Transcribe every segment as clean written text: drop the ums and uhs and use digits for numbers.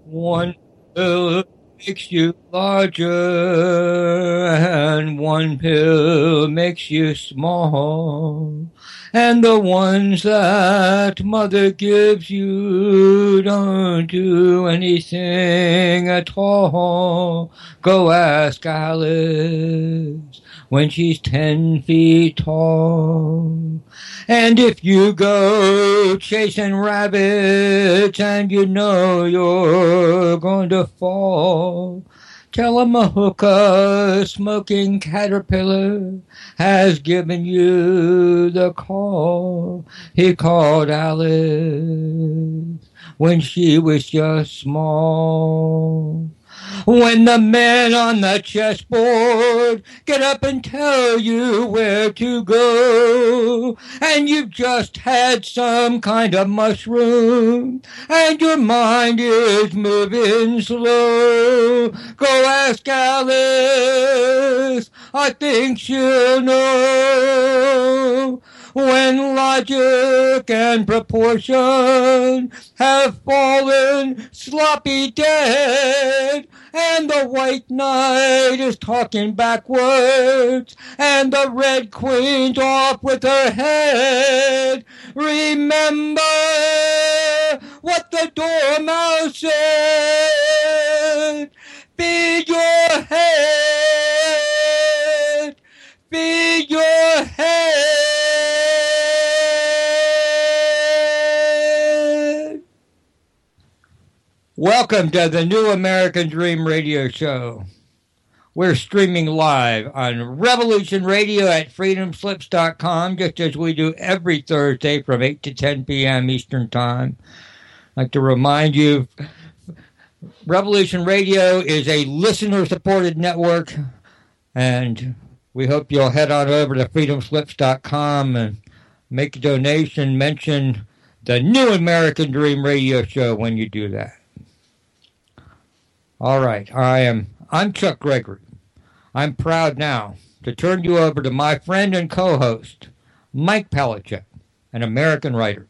One pill makes you larger, and one pill makes you small. And the ones that mother gives you don't do anything at all. Go ask Alice when she's 10 feet tall. And if you go chasing rabbits and you know you're going to fall, tell 'em a hookah smoking caterpillar has given you the call. He called Alice when she was just small. When the men on the chessboard get up and tell you where to go, and you've just had some kind of mushroom, and your mind is moving slow, go ask Alice, I think she'll know. When logic and proportion have fallen sloppy dead, and the white knight is talking backwards, and the red queen's off with her head, remember what the dormouse said. Feed your head, feed your head. Welcome to the New American Dream Radio Show. We're streaming live on Revolution Radio at freedomslips.com, just as we do every Thursday from 8 to 10 p.m. Eastern Time. I'd like to remind you, Revolution Radio is a listener-supported network, and we hope you'll head on over to freedomslips.com and make a donation, mention the New American Dream Radio Show when you do that. All right, I'm Chuck Gregory. I'm proud now to turn you over to my friend and co-host, Mike Palachuk, an American writer.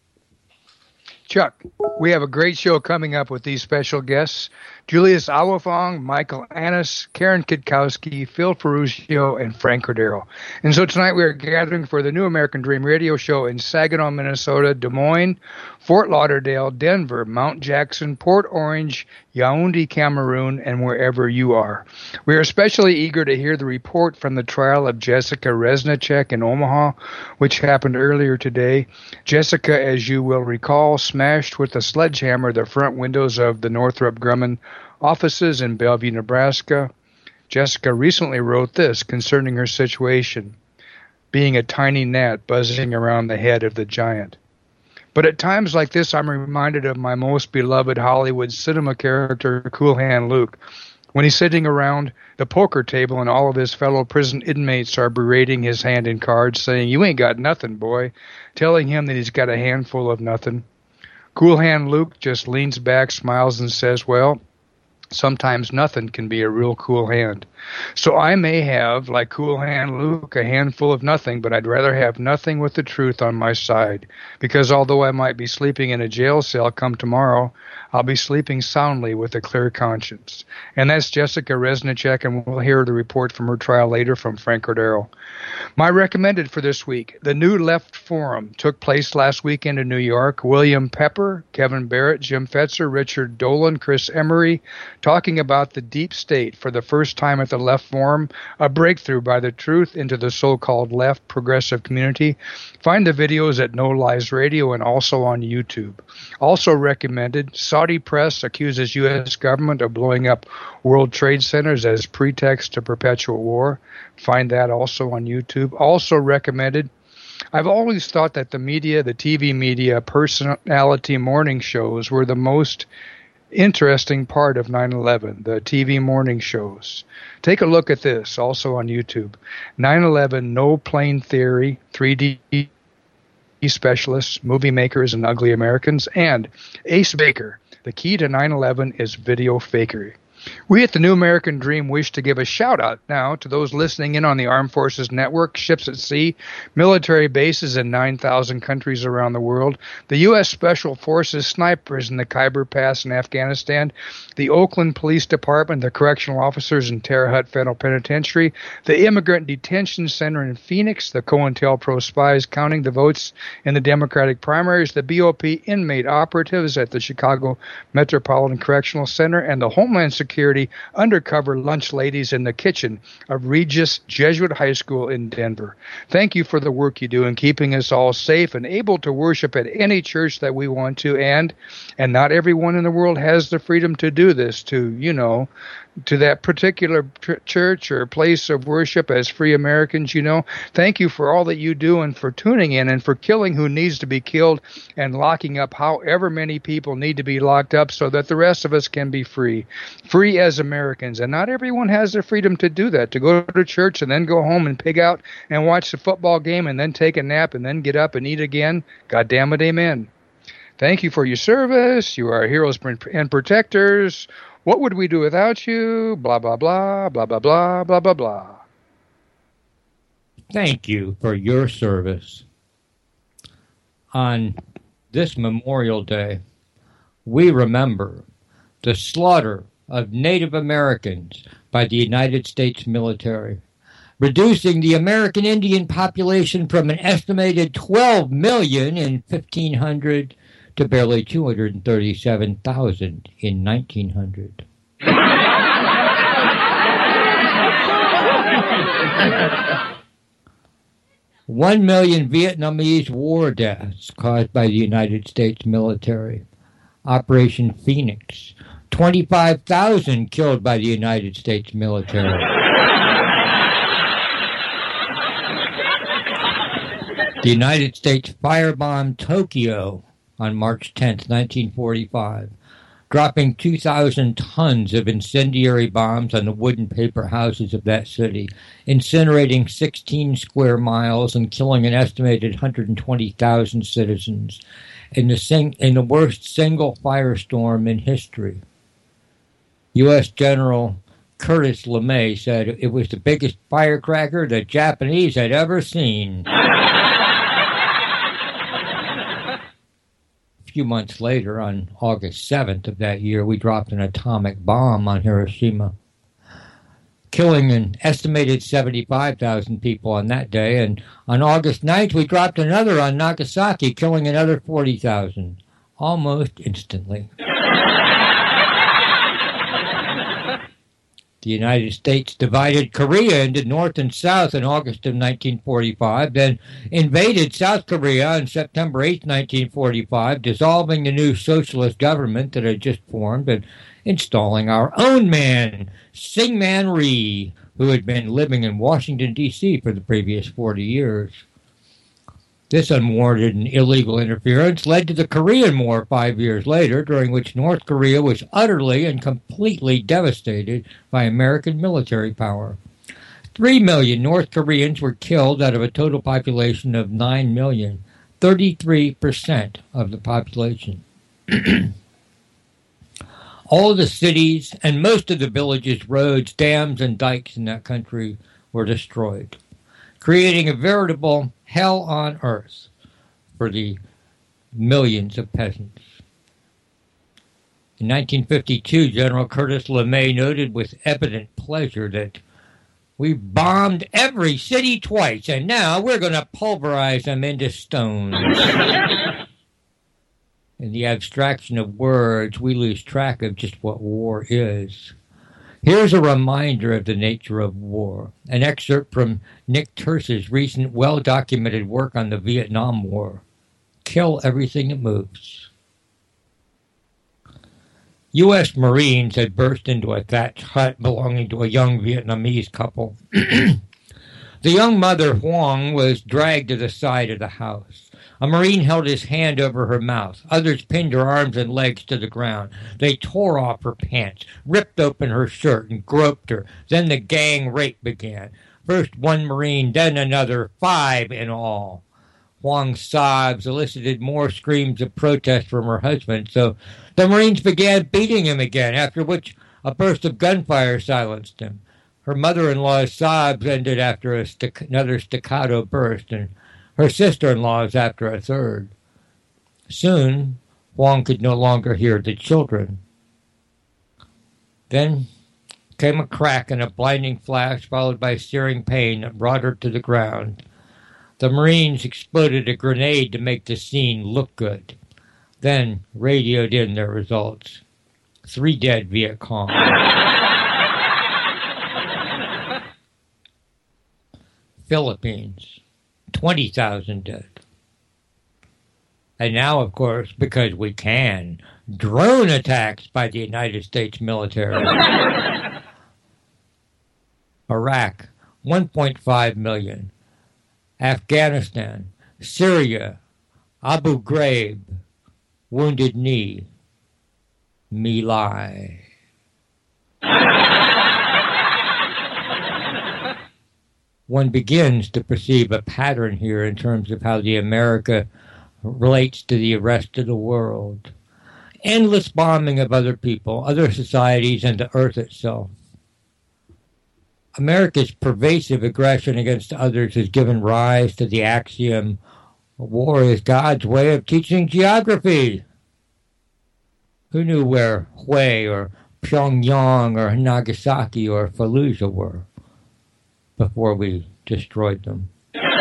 Chuck, we have a great show coming up with these special guests: Julius Awafong, Michael Annis, Karen Kitkowski, Phil Ferruccio, and Frank Cordero. And so tonight we are gathering for the New American Dream Radio Show in Saginaw, Minnesota, Des Moines, Fort Lauderdale, Denver, Mount Jackson, Port Orange, Yaoundé, Cameroon, and wherever you are. We are especially eager to hear the report from the trial of Jessica Reznicek in Omaha, which happened earlier today. Jessica, as you will recall, smashed with a sledgehammer the front windows of the Northrop Grumman offices in Bellevue, Nebraska. Jessica recently wrote this concerning her situation, being a tiny gnat buzzing around the head of the giant. But at times like this, I'm reminded of my most beloved Hollywood cinema character, Cool Hand Luke, when he's sitting around the poker table and all of his fellow prison inmates are berating his hand in cards, saying, "You ain't got nothing, boy," telling him that he's got a handful of nothing. Cool Hand Luke just leans back, smiles, and says, "Well, sometimes nothing can be a real cool hand." So I may have, like Cool Hand Luke, a handful of nothing, but I'd rather have nothing with the truth on my side. Because although I might be sleeping in a jail cell come tomorrow, I'll be sleeping soundly with a clear conscience. And that's Jessica Reznicek, and we'll hear the report from her trial later from Frank Cordero. My recommended for this week: the New Left Forum took place last weekend in New York. William Pepper, Kevin Barrett, Jim Fetzer, Richard Dolan, Chris Emery, talking about the deep state for the first time at the Left Forum, a breakthrough by the truth into the so-called left progressive community. Find the videos at No Lies Radio and also on YouTube. Also recommended, Saudi press accuses U.S. government of blowing up World Trade Centers as pretext to perpetual war. Find that also on YouTube. Also recommended, I've always thought that the media, the TV media, personality morning shows were the most interesting part of 9/11, the TV morning shows. Take a look at this, also on YouTube. 9/11, No Plane Theory, 3D Specialists, Movie Makers, and Ugly Americans, and Ace Baker, The Key to 9/11 is Video Fakery. We at the New American Dream wish to give a shout out now to those listening in on the Armed Forces Network, ships at sea, military bases in 9,000 countries around the world, the U.S. Special Forces snipers in the Khyber Pass in Afghanistan, the Oakland Police Department, the correctional officers in Terre Haute Federal Penitentiary, the Immigrant Detention Center in Phoenix, the COINTELPRO spies counting the votes in the Democratic primaries, the BOP inmate operatives at the Chicago Metropolitan Correctional Center, and the Homeland Security undercover lunch ladies in the kitchen of Regis Jesuit High School in Denver. Thank you for the work you do in keeping us all safe and able to worship at any church that we want to, and not everyone in the world has the freedom to do this, to that particular church or place of worship as free Americans, Thank you for all that you do and for tuning in and for killing who needs to be killed and locking up however many people need to be locked up so that the rest of us can be free. Free as Americans. And not everyone has the freedom to do that, to go to church and then go home and pig out and watch the football game and then take a nap and then get up and eat again. God damn it, amen. Thank you for your service. You are heroes and protectors. What would we do without you? Blah, blah, blah, blah, blah, blah, blah, blah, blah. Thank you for your service. On this Memorial Day, we remember the slaughter of Native Americans by the United States military, reducing the American Indian population from an estimated 12 million in 1500 to barely 237,000 in 1900. One million Vietnamese war deaths caused by the United States military. Operation Phoenix. 25,000 killed by the United States military. The United States firebombed Tokyo on March 10, 1945, dropping 2,000 tons of incendiary bombs on the wooden paper houses of that city, incinerating 16 square miles and killing an estimated 120,000 citizens in the worst single firestorm in history. U.S. General Curtis LeMay said it was the biggest firecracker the Japanese had ever seen. A few months later, on August 7th of that year, we dropped an atomic bomb on Hiroshima, killing an estimated 75,000 people on that day. And on August 9th, we dropped another on Nagasaki, killing another 40,000, almost instantly. The United States divided Korea into North and South in August of 1945, then invaded South Korea on September 8, 1945, dissolving the new socialist government that had just formed and installing our own man, Syngman Rhee, who had been living in Washington, D.C. for the previous 40 years. This unwarranted and illegal interference led to the Korean War 5 years later, during which North Korea was utterly and completely devastated by American military power. 3 million North Koreans were killed out of a total population of 9 million, 33% of the population. All the cities and most of the villages, roads, dams, and dikes in that country were destroyed, creating a veritable hell on earth for the millions of peasants. In 1952, General Curtis LeMay noted with evident pleasure that we've bombed every city twice, and now we're going to pulverize them into stones. In the abstraction of words, we lose track of just what war is. Here's a reminder of the nature of war, an excerpt from Nick Turse's recent well-documented work on the Vietnam War. Kill everything that moves. U.S. Marines had burst into a thatched hut belonging to a young Vietnamese couple. The young mother, Huang, was dragged to the side of the house. A Marine held his hand over her mouth. Others pinned her arms and legs to the ground. They tore off her pants, ripped open her shirt, and groped her. Then the gang rape began. First one Marine, then another, 5 in all. Huang's sobs elicited more screams of protest from her husband, so the Marines began beating him again, after which A burst of gunfire silenced him. Her mother-in-law's sobs ended after another staccato burst, and her sister-in-law's after a third. Soon, Huang could no longer hear the children. Then came a crack and a blinding flash, followed by searing pain that brought her to the ground. The Marines exploded a grenade to make the scene look good, then radioed in their results. 3 dead Viet Cong. Philippines, 20,000 dead. And now, of course, because we can, drone attacks by the United States military. Iraq, 1.5 million. Afghanistan, Syria, Abu Ghraib, Wounded Knee, My Lai. One begins to perceive a pattern here in terms of how the America relates to the rest of the world. Endless bombing of other people, other societies, and the earth itself. America's pervasive aggression against others has given rise to the axiom, war is God's way of teaching geography. Who knew where Hue or Pyongyang or Nagasaki or Fallujah were before we destroyed them?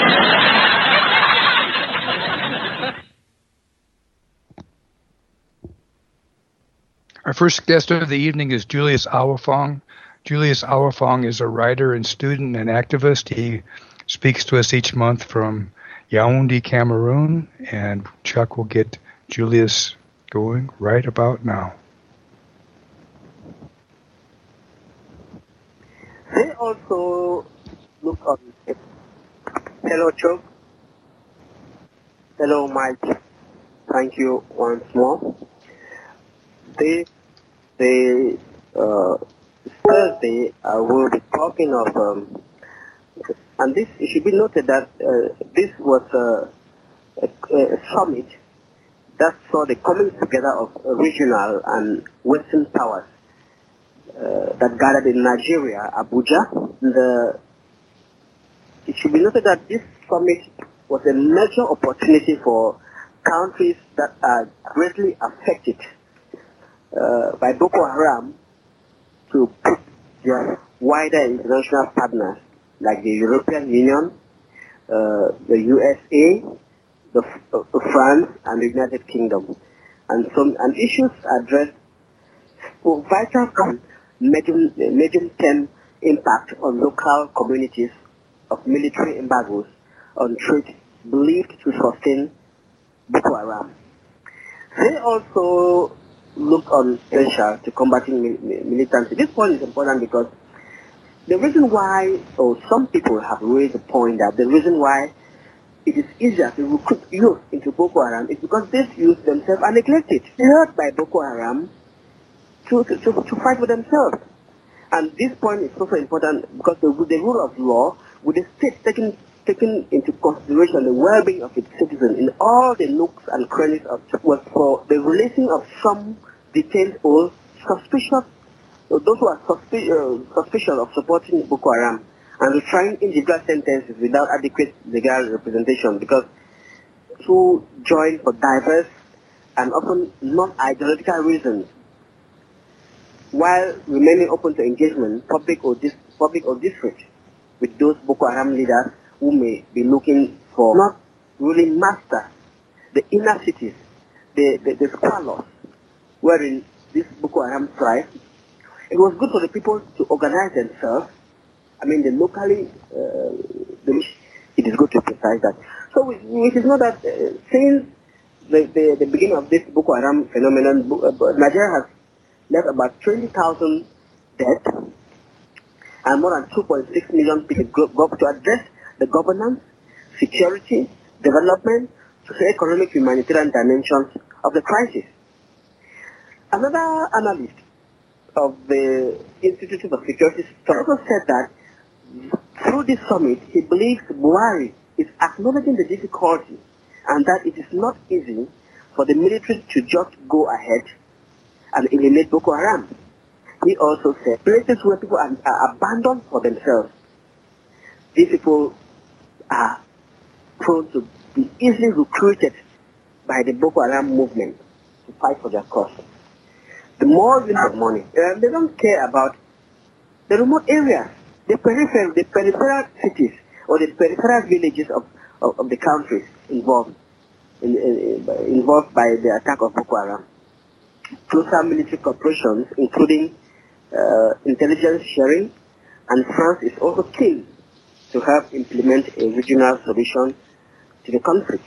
Our first guest of the evening is Julius Awafong. Julius Awafong is a writer and student and activist. He speaks to us each month from Yaoundé, Cameroon, and Chuck will get Julius going right about now. They also look on it. Hello, Chuck. Hello, Mike. Thank you once more. Thursday, we'll be talking of, and this, it should be noted that this was a summit that saw the coming together of regional and Western powers that gathered in Nigeria, Abuja. It should be noted that this summit was a major opportunity for countries that are greatly affected by Boko Haram to put their wider international partners like the European Union, the USA, France, and the United Kingdom, and issues addressed for vital medium-term impact on local communities of military embargoes on trade believed to sustain Boko Haram. They also look on potential to combating militancy. This point is important because the reason why, or some people have raised the point that the reason why it is easier to recruit youth into Boko Haram is because these youth themselves are neglected, held by Boko Haram to fight for themselves. And this point is also important because the rule of law, with the state taking into consideration the well-being of its citizens in all the nooks and crannies was for the releasing of some detained or suspicious, those who are suspicious of supporting Boko Haram, and to trying individual sentences without adequate legal representation, because to join for diverse and often not ideological reasons, while remaining open to engagement, public or district, with those Boko Haram leaders who may be looking for not ruling master the inner cities, the squalors, wherein this Boko Haram thrive. It was good for the people to organize themselves. I mean, it is good to precise that. So it is not that since the beginning of this Boko Haram phenomenon, Nigeria has left about 20,000 dead and more than 2.6 million people to address the governance, security, development, socio-economic, humanitarian dimensions of the crisis. Another analyst of the Institute of Security also said that through this summit, he believes Buhari is acknowledging the difficulty and that it is not easy for the military to just go ahead and eliminate Boko Haram. He also said places where people are abandoned for themselves. These people are prone to be easily recruited by the Boko Haram movement to fight for their cause. The more they have money, they don't care about the remote areas, the peripheral cities or the peripheral villages of the countries involved by the attack of Boko Haram. Closer military cooperations, including intelligence sharing, and France is also keen to help implement a regional solution to the conflict,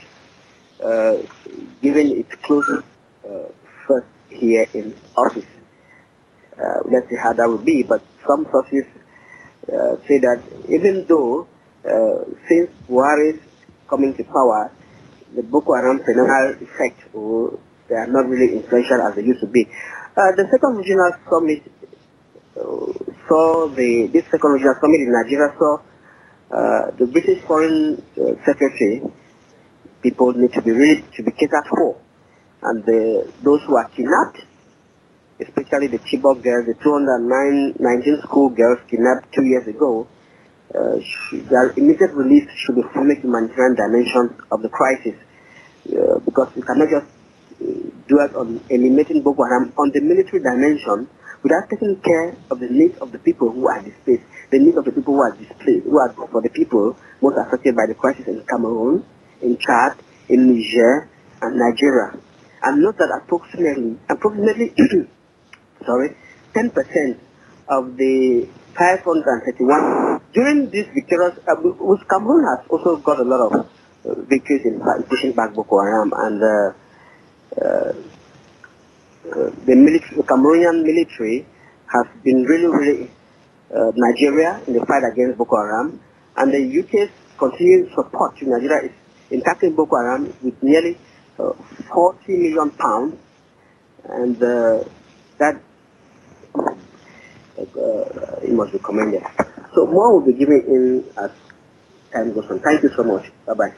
given its close first here in office. Let's see how that will be, but some sources say that even though since Buhari's coming to power, the Boko Haram phenomenal effect, they are not really influential as they used to be. The second regional summit this second regional summit in Nigeria saw the British Foreign Secretary. People need to be catered for, and those who are kidnapped, especially the Chibok girls, the 219 school girls kidnapped 2 years ago, their immediate release should be fully humanitarian dimension of the crisis, because we cannot just do it on eliminating Boko Haram on the military dimension without taking care of the needs of the people who are displaced, the needs of the people who are displaced, who are for the people most affected by the crisis in Cameroon, in Chad, in Niger, and Nigeria. And note that approximately 10% of the 531 during this victorious, Cameroon has also got a lot of victories in pushing back Boko Haram, and the Cameroonian military has been really Nigeria in the fight against Boko Haram, and the UK's continued support to Nigeria is in tackling Boko Haram with nearly 40 million pounds, and that it must be commended. So more will be given in as time goes on. Thank you so much. Bye-bye.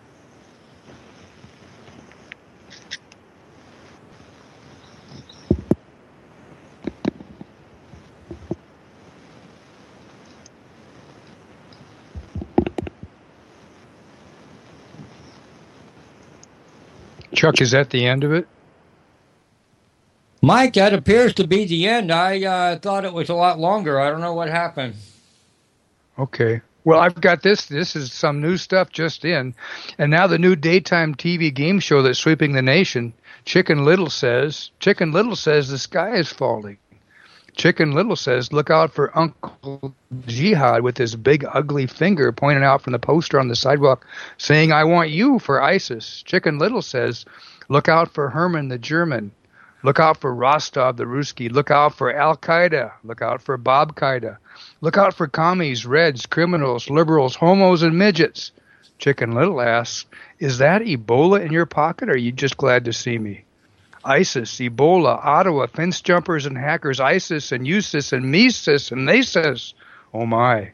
Chuck, is that the end of it? Mike, that appears to be the end. I thought it was a lot longer. I don't know what happened. Okay. Well, I've got this. This is some new stuff just in. And now the new daytime TV game show that's sweeping the nation, Chicken Little says the sky is falling. Chicken Little says, look out for Uncle Jihad with his big ugly finger pointing out from the poster on the sidewalk saying, I want you for ISIS. Chicken Little says, look out for Herman the German. Look out for Rostov the Ruski. Look out for Al-Qaeda. Look out for Bob Qaeda. Look out for commies, reds, criminals, liberals, homos, and midgets. Chicken Little asks, is that Ebola in your pocket, or are you just glad to see me? ISIS, Ebola, Ottawa, fence jumpers and hackers, ISIS and USIS and MESIS and NASIS. Oh my.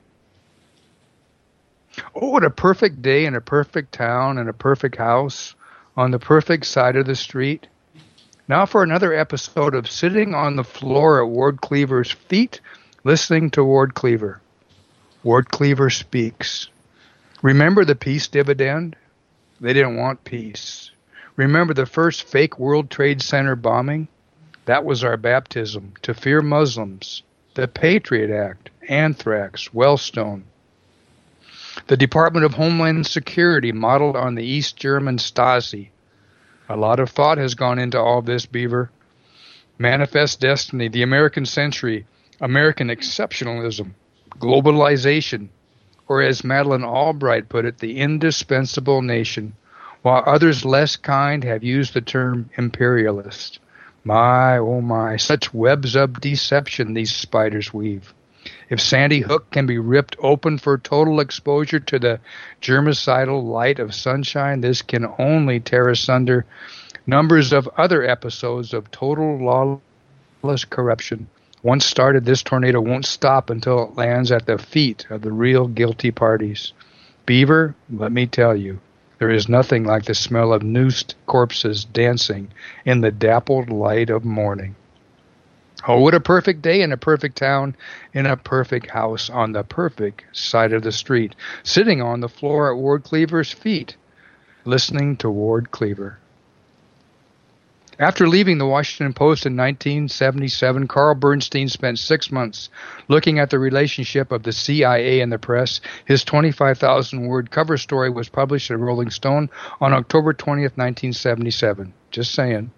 Oh, what a perfect day in a perfect town and a perfect house on the perfect side of the street. Now for another episode of Sitting on the Floor at Ward Cleaver's Feet, listening to Ward Cleaver. Ward Cleaver speaks. Remember the peace dividend? They didn't want peace. Remember the first fake World Trade Center bombing? That was our baptism to fear Muslims. The Patriot Act, anthrax, Wellstone. The Department of Homeland Security modeled on the East German Stasi. A lot of thought has gone into all this, Beaver. Manifest Destiny, the American Century, American Exceptionalism, Globalization, or as Madeleine Albright put it, the indispensable nation, while others less kind have used the term imperialist. My, oh my, such webs of deception these spiders weave. If Sandy Hook can be ripped open for total exposure to the germicidal light of sunshine, this can only tear asunder numbers of other episodes of total lawless corruption. Once started, this tornado won't stop until it lands at the feet of the real guilty parties. Beaver, let me tell you, there is nothing like the smell of noosed corpses dancing in the dappled light of morning. Oh, what a perfect day in a perfect town, in a perfect house on the perfect side of the street, sitting on the floor at Ward Cleaver's feet, listening to Ward Cleaver. After leaving the Washington Post in 1977, Carl Bernstein spent 6 months looking at the relationship of the CIA and the press. His 25,000-word cover story was published in Rolling Stone on October 20th, 1977. Just saying.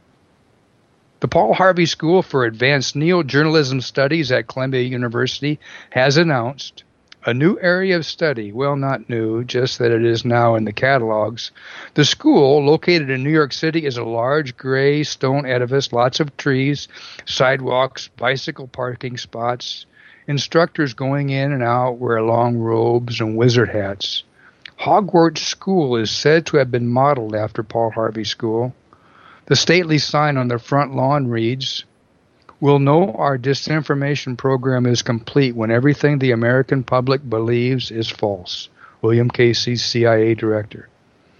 The Paul Harvey School for Advanced Neo-Journalism Studies at Columbia University has announced a new area of study. Well, not new, just that it is now in the catalogs. The school, located in New York City, is a large gray stone edifice, lots of trees, sidewalks, bicycle parking spots, instructors going in and out wear long robes and wizard hats. Hogwarts School is said to have been modeled after Paul Harvey School. The stately sign on the front lawn reads, "We'll know our disinformation program is complete when everything the American public believes is false." William Casey, CIA Director.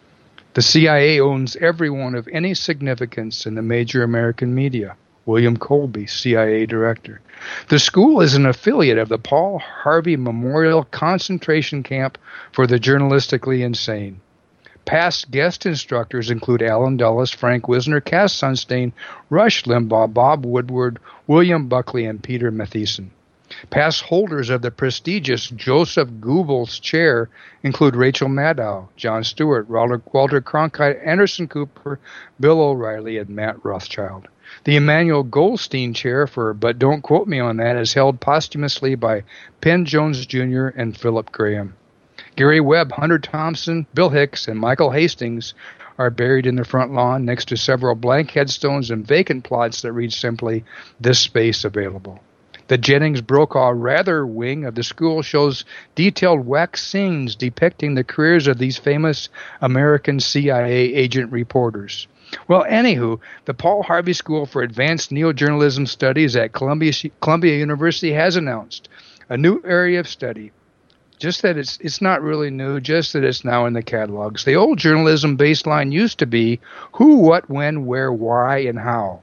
The CIA owns everyone of any significance in the major American media. William Colby, CIA Director. The school is an affiliate of the Paul Harvey Memorial Concentration Camp for the Journalistically Insane. Past guest instructors include Alan Dulles, Frank Wisner, Cass Sunstein, Rush Limbaugh, Bob Woodward, William Buckley, and Peter Matthiessen. Past holders of the prestigious Joseph Goebbels Chair include Rachel Maddow, Jon Stewart, Walter Cronkite, Anderson Cooper, Bill O'Reilly, and Matt Rothschild. The Emmanuel Goldstein Chair for But Don't Quote Me on That is held posthumously by Penn Jones Jr. and Philip Graham. Gary Webb, Hunter Thompson, Bill Hicks, and Michael Hastings are buried in the front lawn next to several blank headstones and vacant plots that read simply, "This space available." The Jennings Brokaw Rather wing of the school shows detailed wax scenes depicting the careers of these famous American CIA agent reporters. Well, anywho, the Paul Harvey School for Advanced Neo-Journalism Studies at Columbia University has announced a new area of study. Just that it's not really new, just that it's now in the catalogs. The old journalism baseline used to be who, what, when, where, why, and how.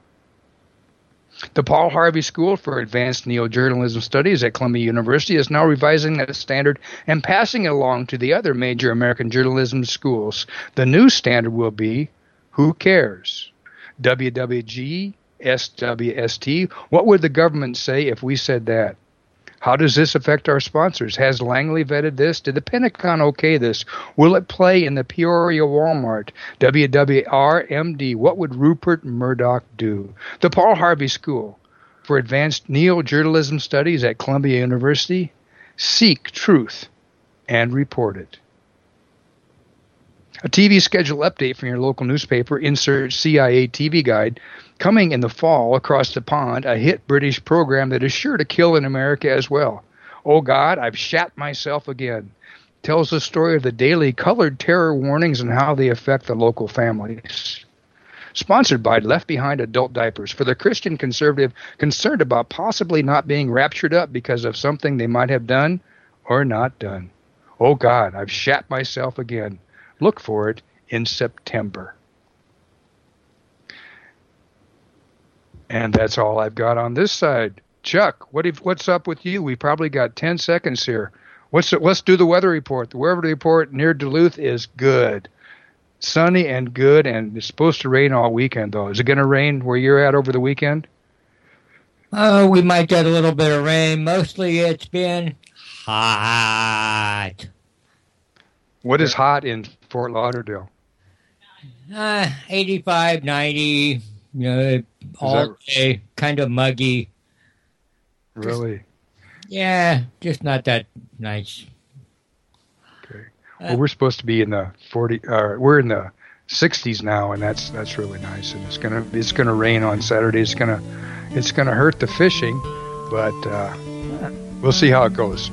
The Paul Harvey School for Advanced Neo-Journalism Studies at Columbia University is now revising that standard and passing it along to the other major American journalism schools. The new standard will be who cares? WWG, SWST. What would the government say if we said that? How does this affect our sponsors? Has Langley vetted this? Did the Pentagon okay this? Will it play in the Peoria Walmart? WWRMD. What would Rupert Murdoch do? The Paul Harvey School for Advanced Neo-Journalism Studies at Columbia University. Seek truth and report it. A TV schedule update from your local newspaper. Insert CIA TV guide. Coming in the fall, Across the Pond, a hit British program that is sure to kill in America as well. Oh God, I've shat myself again. Tells the story of the daily colored terror warnings and how they affect the local families. Sponsored by Left Behind Adult Diapers for the Christian conservative concerned about possibly not being raptured up because of something they might have done or not done. Oh God, I've shat myself again. Look for it in September. And that's all I've got on this side. Chuck, what's up with you? We probably got 10 seconds here. Let's do the weather report. The weather report near Duluth is good. Sunny and good, and it's supposed to rain all weekend, though. Is it going to rain where you're at over the weekend? We might get a little bit of rain. Mostly it's been hot. What is hot in Fort Lauderdale? 85, 90, all day, kind of muggy. Really? Just not that nice. Okay. Well, we're supposed to be in the 40. We're in the 60s now, and that's really nice. And it's gonna rain on Saturday. It's gonna hurt the fishing, but we'll see how it goes.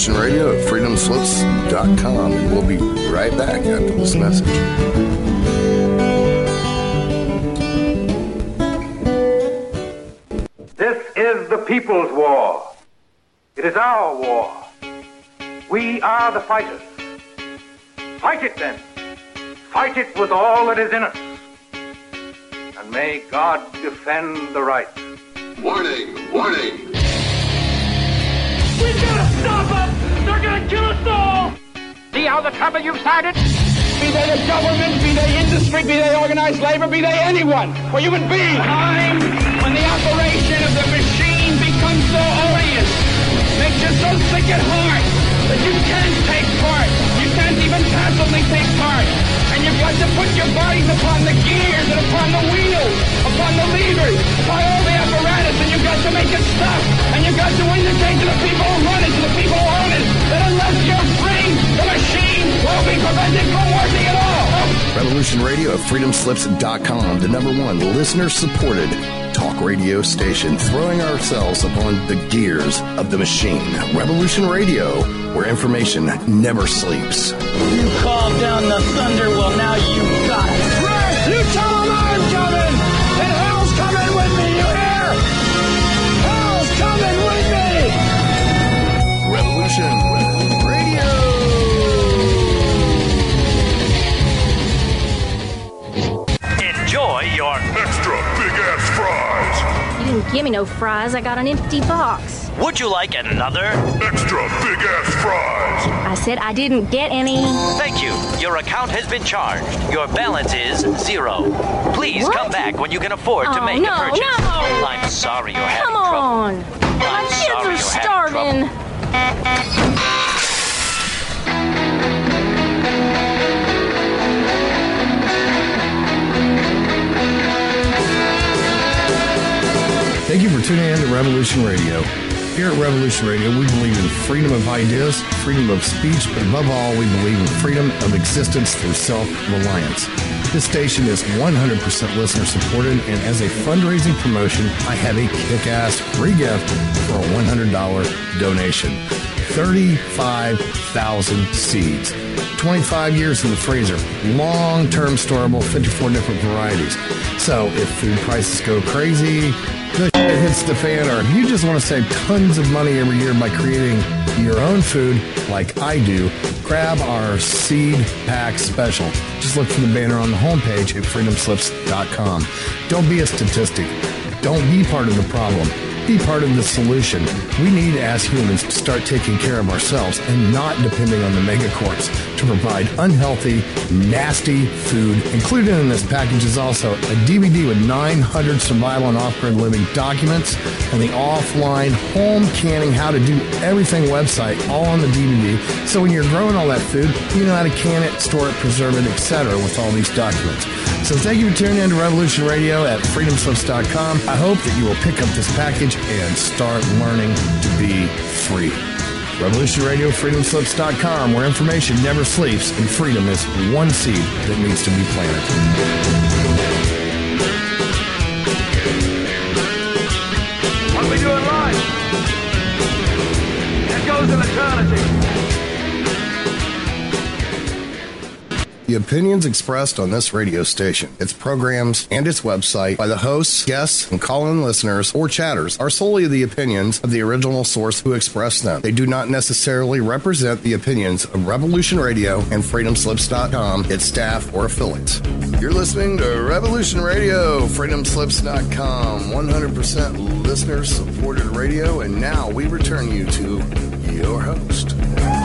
Revolution Radio at freedomslips.com, and we'll be right back after this message. This is the people's war. It is our war. We are the fighters. Fight it then. Fight it with all that is in us. And may God defend the right. Warning! Warning! We've got to stop them! They're going to kill us all! See how the trouble you've started? Be they the government, be they industry, be they organized labor, be they anyone, or human beings. Time when the operation of the machine becomes so odious, makes you so sick at heart that you can't take part. You can't even passively take part. And you've got to put your bodies upon the gears and upon the wheels, upon the levers, upon all the apparatus, and you've got to make it stop. And you've got to indicate to the people who run it, to the people who own it, that unless you're free, the machine will be prevented from working at all. Revolution Radio at freedomslips.com, the #1 listener-supported talk radio station, throwing ourselves upon the gears of the machine. Revolution Radio, where information never sleeps. You called down the thunder, well now you got it. Right, you tell them I'm coming, and hell's coming with me, you hear? Hell's coming with me! Revolution Radio. Enjoy your Extra big-ass fries! You didn't give me no fries. I got an empty box. Would you like another? Extra big-ass fries! I said I didn't get any. Thank you. Your account has been charged. Your balance is 0. Please What? come back when you can afford to make a purchase. No. I'm sorry you're having Come trouble. on. My kids sorry are you're starving. Thank you for tuning in to Revolution Radio. Here at Revolution Radio, we believe in freedom of ideas, freedom of speech, but above all, we believe in freedom of existence through self-reliance. This station is 100% listener-supported, and as a fundraising promotion, I have a kick-ass free gift for a $100 donation. 35,000 seeds. 25 years in the freezer. Long-term storable, 54 different varieties. So if food prices go crazy, the shit hits the fan, or if you just want to save tons of money every year by creating your own food like I do, grab our Seed Pack Special. Just look for the banner on the homepage at freedomslips.com. Don't be a statistic. Don't be part of the problem. Be part of the solution. We need, as humans, to start taking care of ourselves and not depending on the megacorps to provide unhealthy, nasty food. Included in this package is also a DVD with 900 survival and off-grid living documents and the offline home canning how to do everything website all on the DVD. So when you're growing all that food, you know how to can it, store it, preserve it, etc. with all these documents. So thank you for tuning in to Revolution Radio at freedomslips.com. I hope that you will pick up this package and start learning to be free. Revolution Radio, freedomslips.com, where information never sleeps and freedom is one seed that needs to be planted. What are we doing live? It goes in eternity. The opinions expressed on this radio station, its programs, and its website by the hosts, guests, and call-in listeners or chatters are solely the opinions of the original source who expressed them. They do not necessarily represent the opinions of Revolution Radio and freedomslips.com, its staff, or affiliates. You're listening to Revolution Radio, freedomslips.com, 100% listener-supported radio, and now we return you to your host.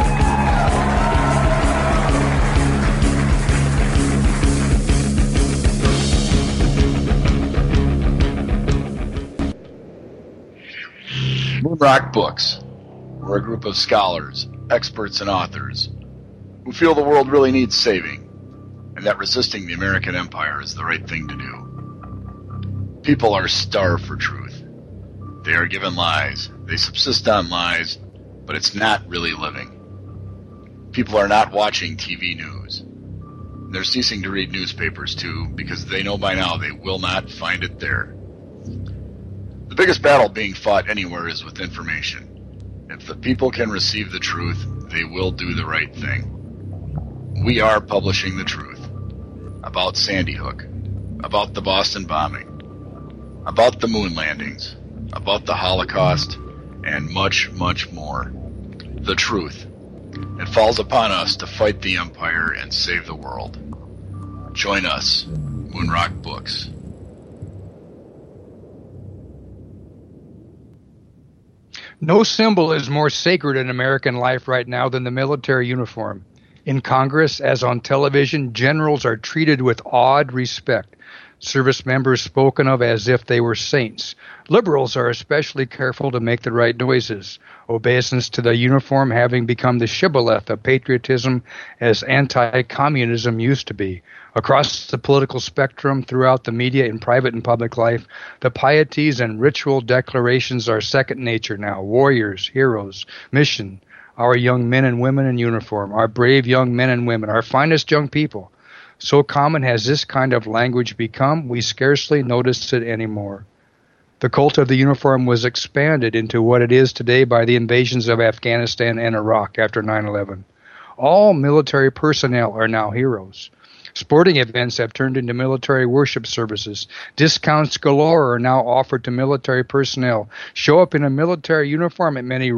Moonrock Books. We're a group of scholars, experts, and authors who feel the world really needs saving, and that resisting the American empire is the right thing to do. People are starved for truth. They are given lies. They subsist on lies, but it's not really living. People are not watching TV news. They're ceasing to read newspapers, too, because they know by now they will not find it there. The biggest battle being fought anywhere is with information. if the people can receive the truth, they will do the right thing. We are publishing the truth about Sandy Hook, about the Boston bombing, about the moon landings, about the Holocaust, and much, much more. The truth. It falls upon us to fight the empire and save the world. Join us, Moonrock Books. No symbol is more sacred in American life right now than the military uniform. In Congress, as on television, generals are treated with awed respect. Service members spoken of as if they were saints. Liberals are especially careful to make the right noises. Obeisance to the uniform having become the shibboleth of patriotism as anti-communism used to be. Across the political spectrum, throughout the media, in private and public life, the pieties and ritual declarations are second nature now. Warriors, heroes, mission, our young men and women in uniform, our brave young men and women, our finest young people. So common has this kind of language become, we scarcely notice it anymore. The cult of the uniform was expanded into what it is today by the invasions of Afghanistan and Iraq after 9/11. All military personnel are now heroes. Sporting events have turned into military worship services. Discounts galore are now offered to military personnel. Show up in a military uniform at many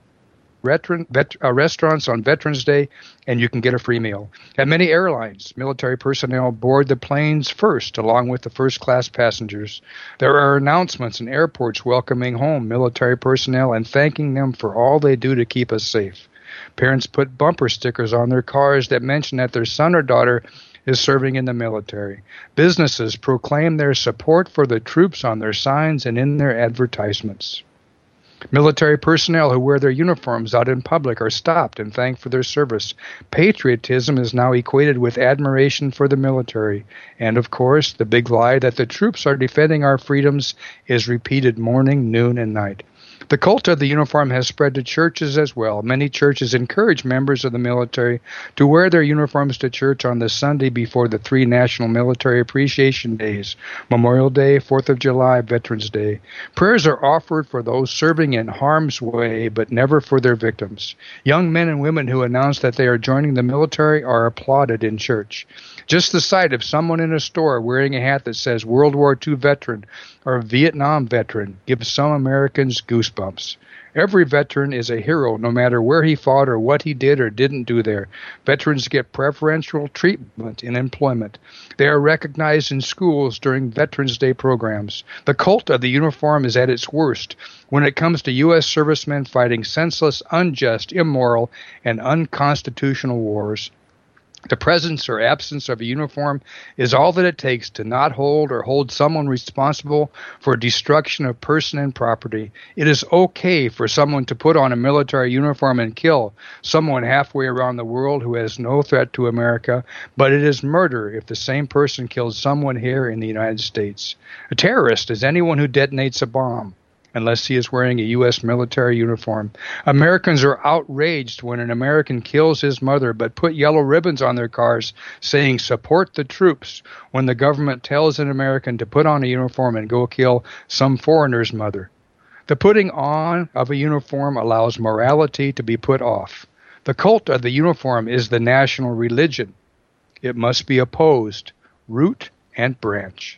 restaurants on Veterans Day, and you can get a free meal. At many airlines, military personnel board the planes first, along with the first-class passengers. There are announcements in airports welcoming home military personnel and thanking them for all they do to keep us safe. Parents put bumper stickers on their cars that mention that their son or daughter is serving in the military. Businesses proclaim their support for the troops on their signs and in their advertisements. Military personnel who wear their uniforms out in public are stopped and thanked for their service. Patriotism is now equated with admiration for the military. And, of course, the big lie that the troops are defending our freedoms is repeated morning, noon, and night. The cult of the uniform has spread to churches as well. Many churches encourage members of the military to wear their uniforms to church on the Sunday before the 3 National Military Appreciation Days, Memorial Day, 4th of July, Veterans Day. Prayers are offered for those serving in harm's way, but never for their victims. Young men and women who announce that they are joining the military are applauded in church. Just the sight of someone in a store wearing a hat that says World War II veteran or Vietnam veteran gives some Americans goosebumps. Every veteran is a hero, no matter where he fought or what he did or didn't do there. Veterans get preferential treatment in employment. They are recognized in schools during Veterans Day programs. The cult of the uniform is at its worst when it comes to U.S. servicemen fighting senseless, unjust, immoral, and unconstitutional wars. The presence or absence of a uniform is all that it takes to not hold or hold someone responsible for destruction of person and property. It is okay for someone to put on a military uniform and kill someone halfway around the world who has no threat to America, but it is murder if the same person kills someone here in the United States. A terrorist is anyone who detonates a bomb, unless he is wearing a U.S. military uniform. Americans are outraged when an American kills his mother but put yellow ribbons on their cars saying, "Support the troops," when the government tells an American to put on a uniform and go kill some foreigner's mother. The putting on of a uniform allows morality to be put off. The cult of the uniform is the national religion. It must be opposed, root and branch.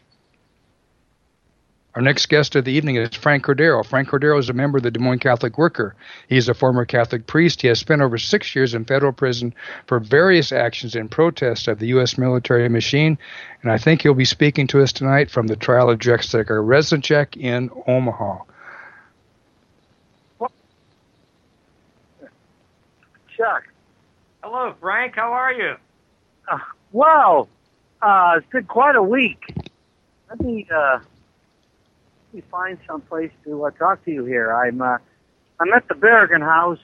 Our next guest of the evening is Frank Cordero. Frank Cordero is a member of the Des Moines Catholic Worker. He is a former Catholic priest. He has spent over 6 years in federal prison for various actions in protest of the U.S. military machine. And I think he'll be speaking to us tonight from the trial of Jessica Reznicek in Omaha. Chuck. Hello, Frank. How are you? Wow. It's been quite a week. Let me find some place to talk to you here. I'm at the Berrigan House.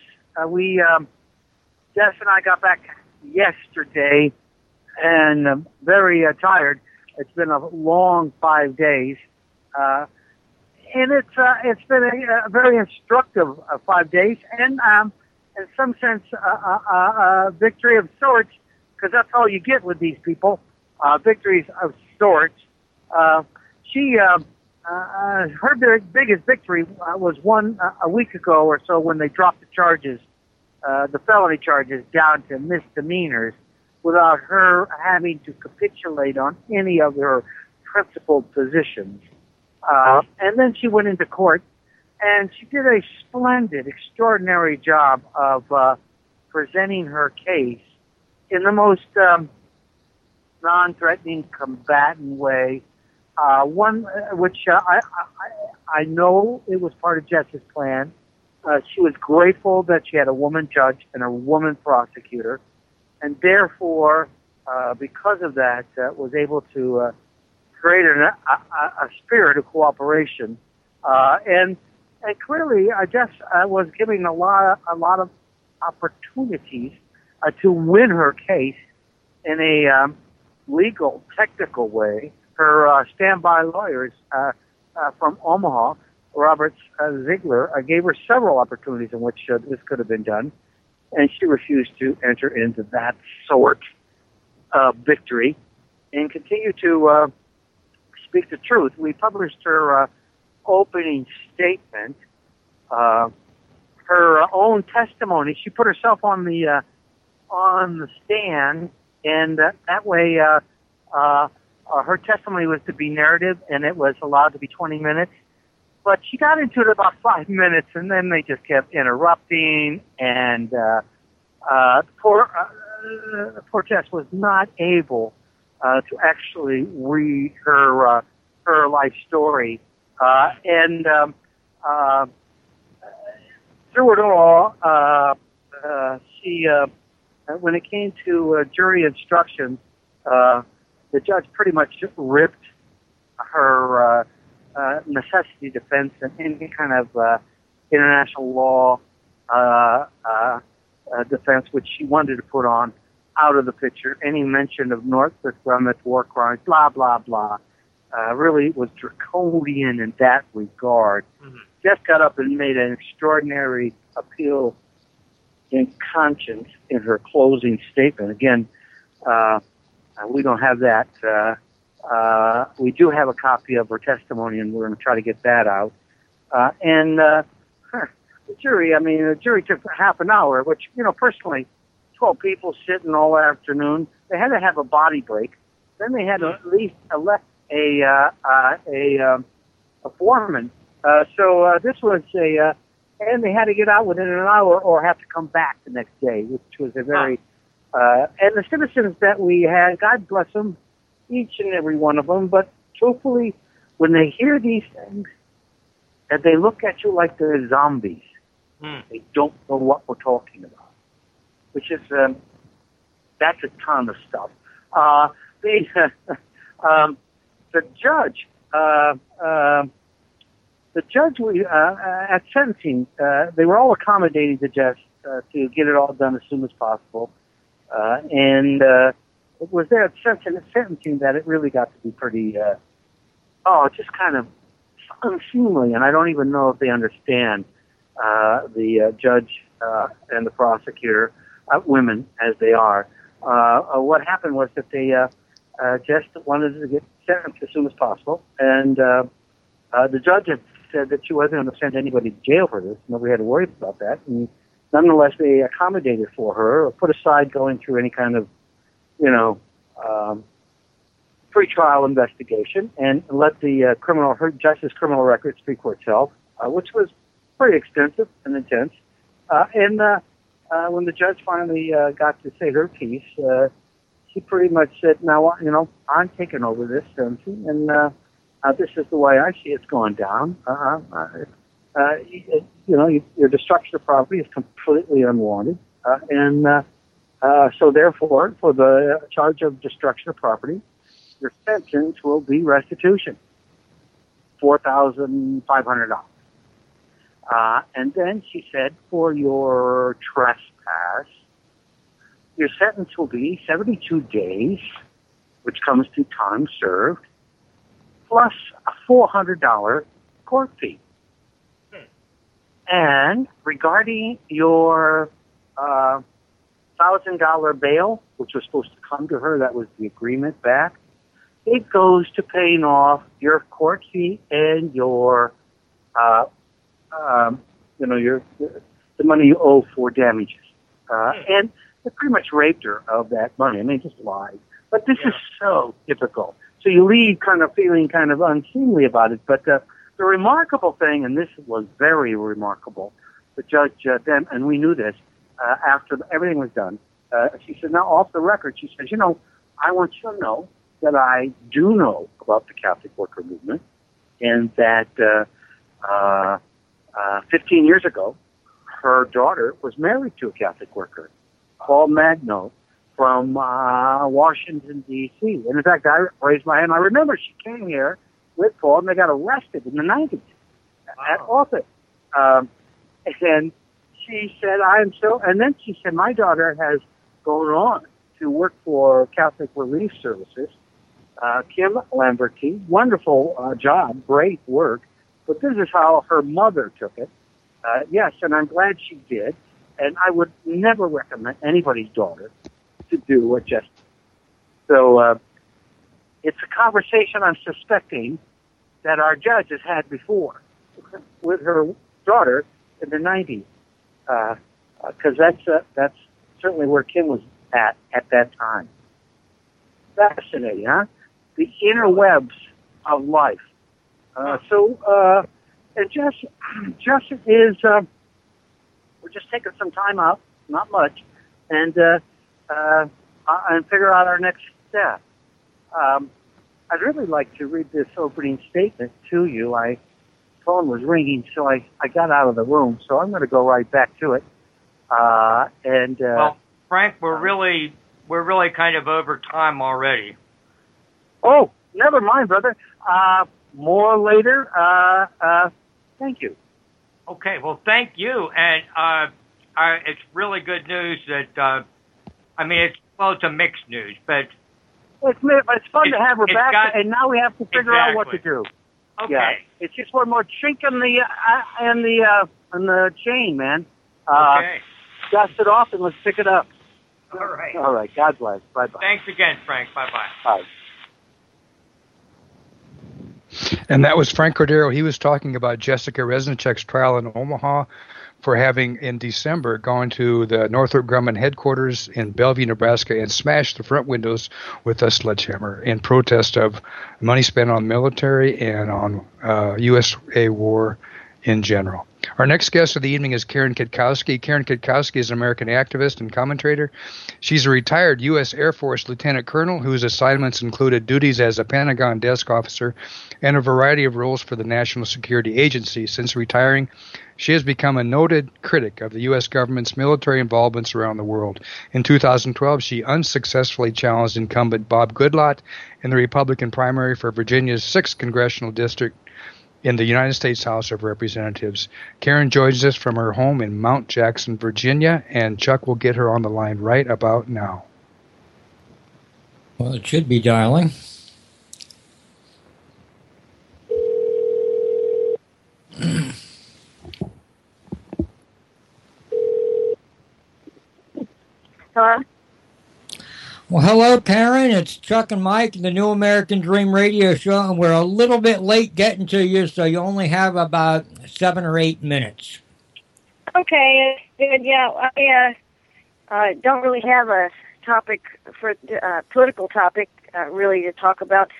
Jess and I got back yesterday, and very tired. It's been a long 5 days, and it's been a very instructive 5 days, and in some sense, a victory of sorts, because that's all you get with these people, victories of sorts. She her biggest victory was won a week ago or so when they dropped the charges, the felony charges, down to misdemeanors without her having to capitulate on any of her principled positions. And then she went into court, and she did a splendid, extraordinary job of presenting her case in the most non-threatening, combatant way. One which I know it was part of Jess's plan. She was grateful that she had a woman judge and a woman prosecutor, and therefore, because of that, was able to create a spirit of cooperation. And clearly, Jess was giving a lot of opportunities to win her case in a legal, technical way. Her standby lawyers from Omaha, Robert Ziegler, gave her several opportunities in which this could have been done, and she refused to enter into that sort of victory and continued to speak the truth. We published her opening statement, her own testimony. She put herself on the stand, and that way her testimony was to be narrative, and it was allowed to be 20 minutes. But she got into it about 5 minutes, and then they just kept interrupting, and poor Jess was not able to actually read her life story. And through it all, she, when it came to jury instructions, the judge pretty much ripped her necessity defense and any kind of international law defense, which she wanted to put on, out of the picture. Any mention of Northrop Grumman war crimes, blah, blah, blah, really was draconian in that regard. Mm-hmm. Jess got up and made an extraordinary appeal in conscience in her closing statement. Again, we don't have that. We do have a copy of her testimony, and we're going to try to get that out. And the jury took half an hour, which, personally, 12 people sitting all afternoon. They had to have a body break. Then they had to at least elect a foreman. So this was and they had to get out within an hour or have to come back the next day, which was a very, and the citizens that we had, God bless them, each and every one of them, but truthfully, when they hear these things, that they look at you like they're zombies. They don't know what we're talking about, which is, that's a ton of stuff. The judge at sentencing, they were all accommodating to Jess to get it all done as soon as possible. And it was there at sentencing that it really got to be pretty, just kind of unseemly. And I don't even know if they understand the judge and the prosecutor, women as they are. What happened was that they Jess wanted to get sentenced as soon as possible, and the judge had said that she wasn't going to send anybody to jail for this. Nobody had to worry about that. And nonetheless, they accommodated for her, or put aside going through any kind of, pre-trial investigation, and let the her Justice criminal record speak for itself, which was pretty extensive and intense. And when the judge finally got to say her piece, she pretty much said, "Now, I'm taking over this sentencing, and this is the way I see it's going down. Your destruction of property is completely unwarranted, and so therefore, for the charge of destruction of property, your sentence will be restitution, $4,500. And then she said, for your trespass, your sentence will be 72 days, which comes to time served, plus a $400 court fee. And regarding your $1,000 bail, which was supposed to come to her, that was the agreement back, it goes to paying off your court fee and your, the money you owe for damages. And they pretty much raped her of that money. I mean, just lied. But this is so typical. So you leave kind of feeling kind of unseemly about it. But the remarkable thing, and this was very remarkable, the judge then, and we knew this, after everything was done, she said, now off the record, she says, I want you to know that I do know about the Catholic worker movement, and that 15 years ago, her daughter was married to a Catholic worker, Paul Magno, from Washington, D.C. And in fact, I raised my hand. I remember she came here with Paul, and they got arrested in the 90s at office. And she said, and then she said, my daughter has gone on to work for Catholic Relief Services, Kim Lamberti, wonderful job, great work, but this is how her mother took it. Yes, and I'm glad she did, and I would never recommend anybody's daughter to do what Jess did. So it's a conversation I'm suspecting that our judge has had before with her daughter in the 90s, because that's certainly where Kim was at that time. Fascinating, huh? The inner webs of life. And Jess is, we're just taking some time out, not much, and figure out our next step. I'd really like to read this opening statement to you. My phone was ringing, so I got out of the room, so I'm going to go right back to it. Well, Frank, we're really kind of over time already. Oh, never mind, brother. More later. Thank you. Okay, well, thank you. And it's really good news that, it's a mixed news, but it's fun to have her back, and now we have to figure out what to do. Okay. Yeah, it's just one more chink in the chain, man. Okay. Dust it off and let's pick it up. All right. All right. God bless. Bye-bye. Thanks again, Frank. Bye-bye. Bye. And that was Frank Cordero. He was talking about Jessica Reznicek's trial in Omaha for having, in December, gone to the Northrop Grumman headquarters in Bellevue, Nebraska, and smashed the front windows with a sledgehammer in protest of money spent on military and on USA war in general. Our next guest of the evening is Karen Kitkowski. Karen Kitkowski is an American activist and commentator. She's a retired U.S. Air Force lieutenant colonel whose assignments included duties as a Pentagon desk officer and a variety of roles for the National Security Agency. Since retiring, she has become a noted critic of the U.S. government's military involvements around the world. In 2012, she unsuccessfully challenged incumbent Bob Goodlatte in the Republican primary for Virginia's 6th congressional district in the United States House of Representatives. Karen joins us from her home in Mount Jackson, Virginia, and Chuck will get her on the line right about now. Well, it should be dialing. Hello? Well, hello, Karen. It's Chuck and Mike, the New American Dream Radio Show, and we're a little bit late getting to you, so you only have about 7 or 8 minutes. Okay, good. Yeah, I don't really have a topic for political topic really to talk about.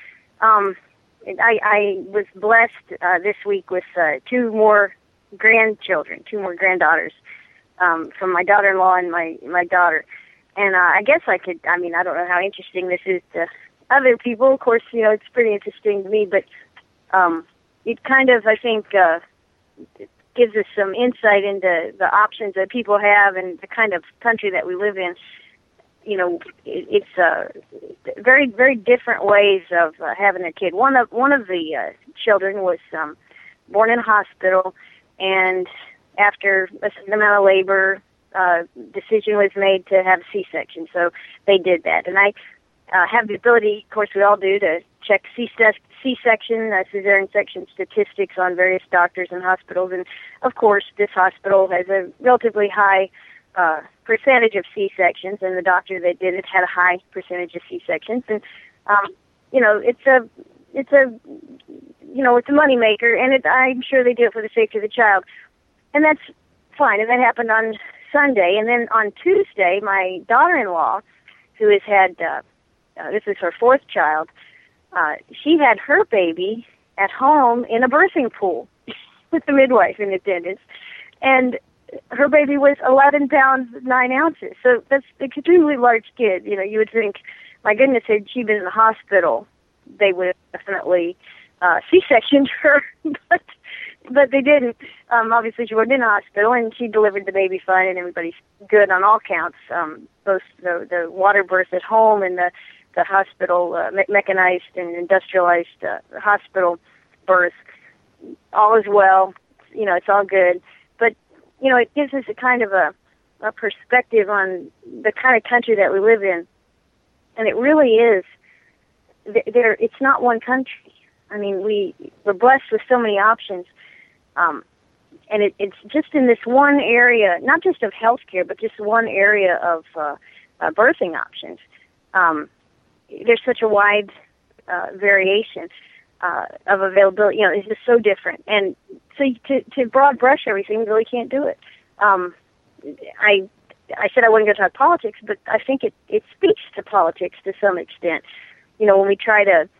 I was blessed this week with 2 more grandchildren, 2 more granddaughters from my daughter-in-law and my daughter. And I guess I don't know how interesting this is to other people. Of course, it's pretty interesting to me, but it kind of, I think, gives us some insight into the options that people have and the kind of country that we live in. It's very, very different ways of having a kid. One of the children was born in a hospital, and after a certain amount of labor, decision was made to have a C-section, so they did that. And I have the ability, of course we all do, to check C-section, cesarean section statistics on various doctors and hospitals. And, of course, this hospital has a relatively high percentage of C-sections, and the doctor that did it had a high percentage of C-sections. And it's a moneymaker, and I'm sure they do it for the safety of the child, and that's fine. And that happened on Sunday, and then on Tuesday, my daughter-in-law, who has had this is her fourth child, she had her baby at home in a birthing pool with the midwife in attendance, and her baby was 11 pounds 9 ounces. So that's an extremely large kid. You would think, my goodness, had she been in the hospital, they would definitely C-sectioned her, but they didn't. Obviously, she wasn't in the hospital, and she delivered the baby fine, and everybody's good on all counts. Both the water birth at home and the hospital, mechanized and industrialized hospital birth, all is well. It's all good. But, it gives us a kind of a perspective on the kind of country that we live in. And it really is, it's not one country. I mean, we're blessed with so many options. And it's just in this one area, not just of healthcare, but just one area of birthing options. There's such a wide variation of availability. It's just so different. And so to broad brush everything, you really can't do it. I said I wasn't going to talk politics, but I think it speaks to politics to some extent. When we try to,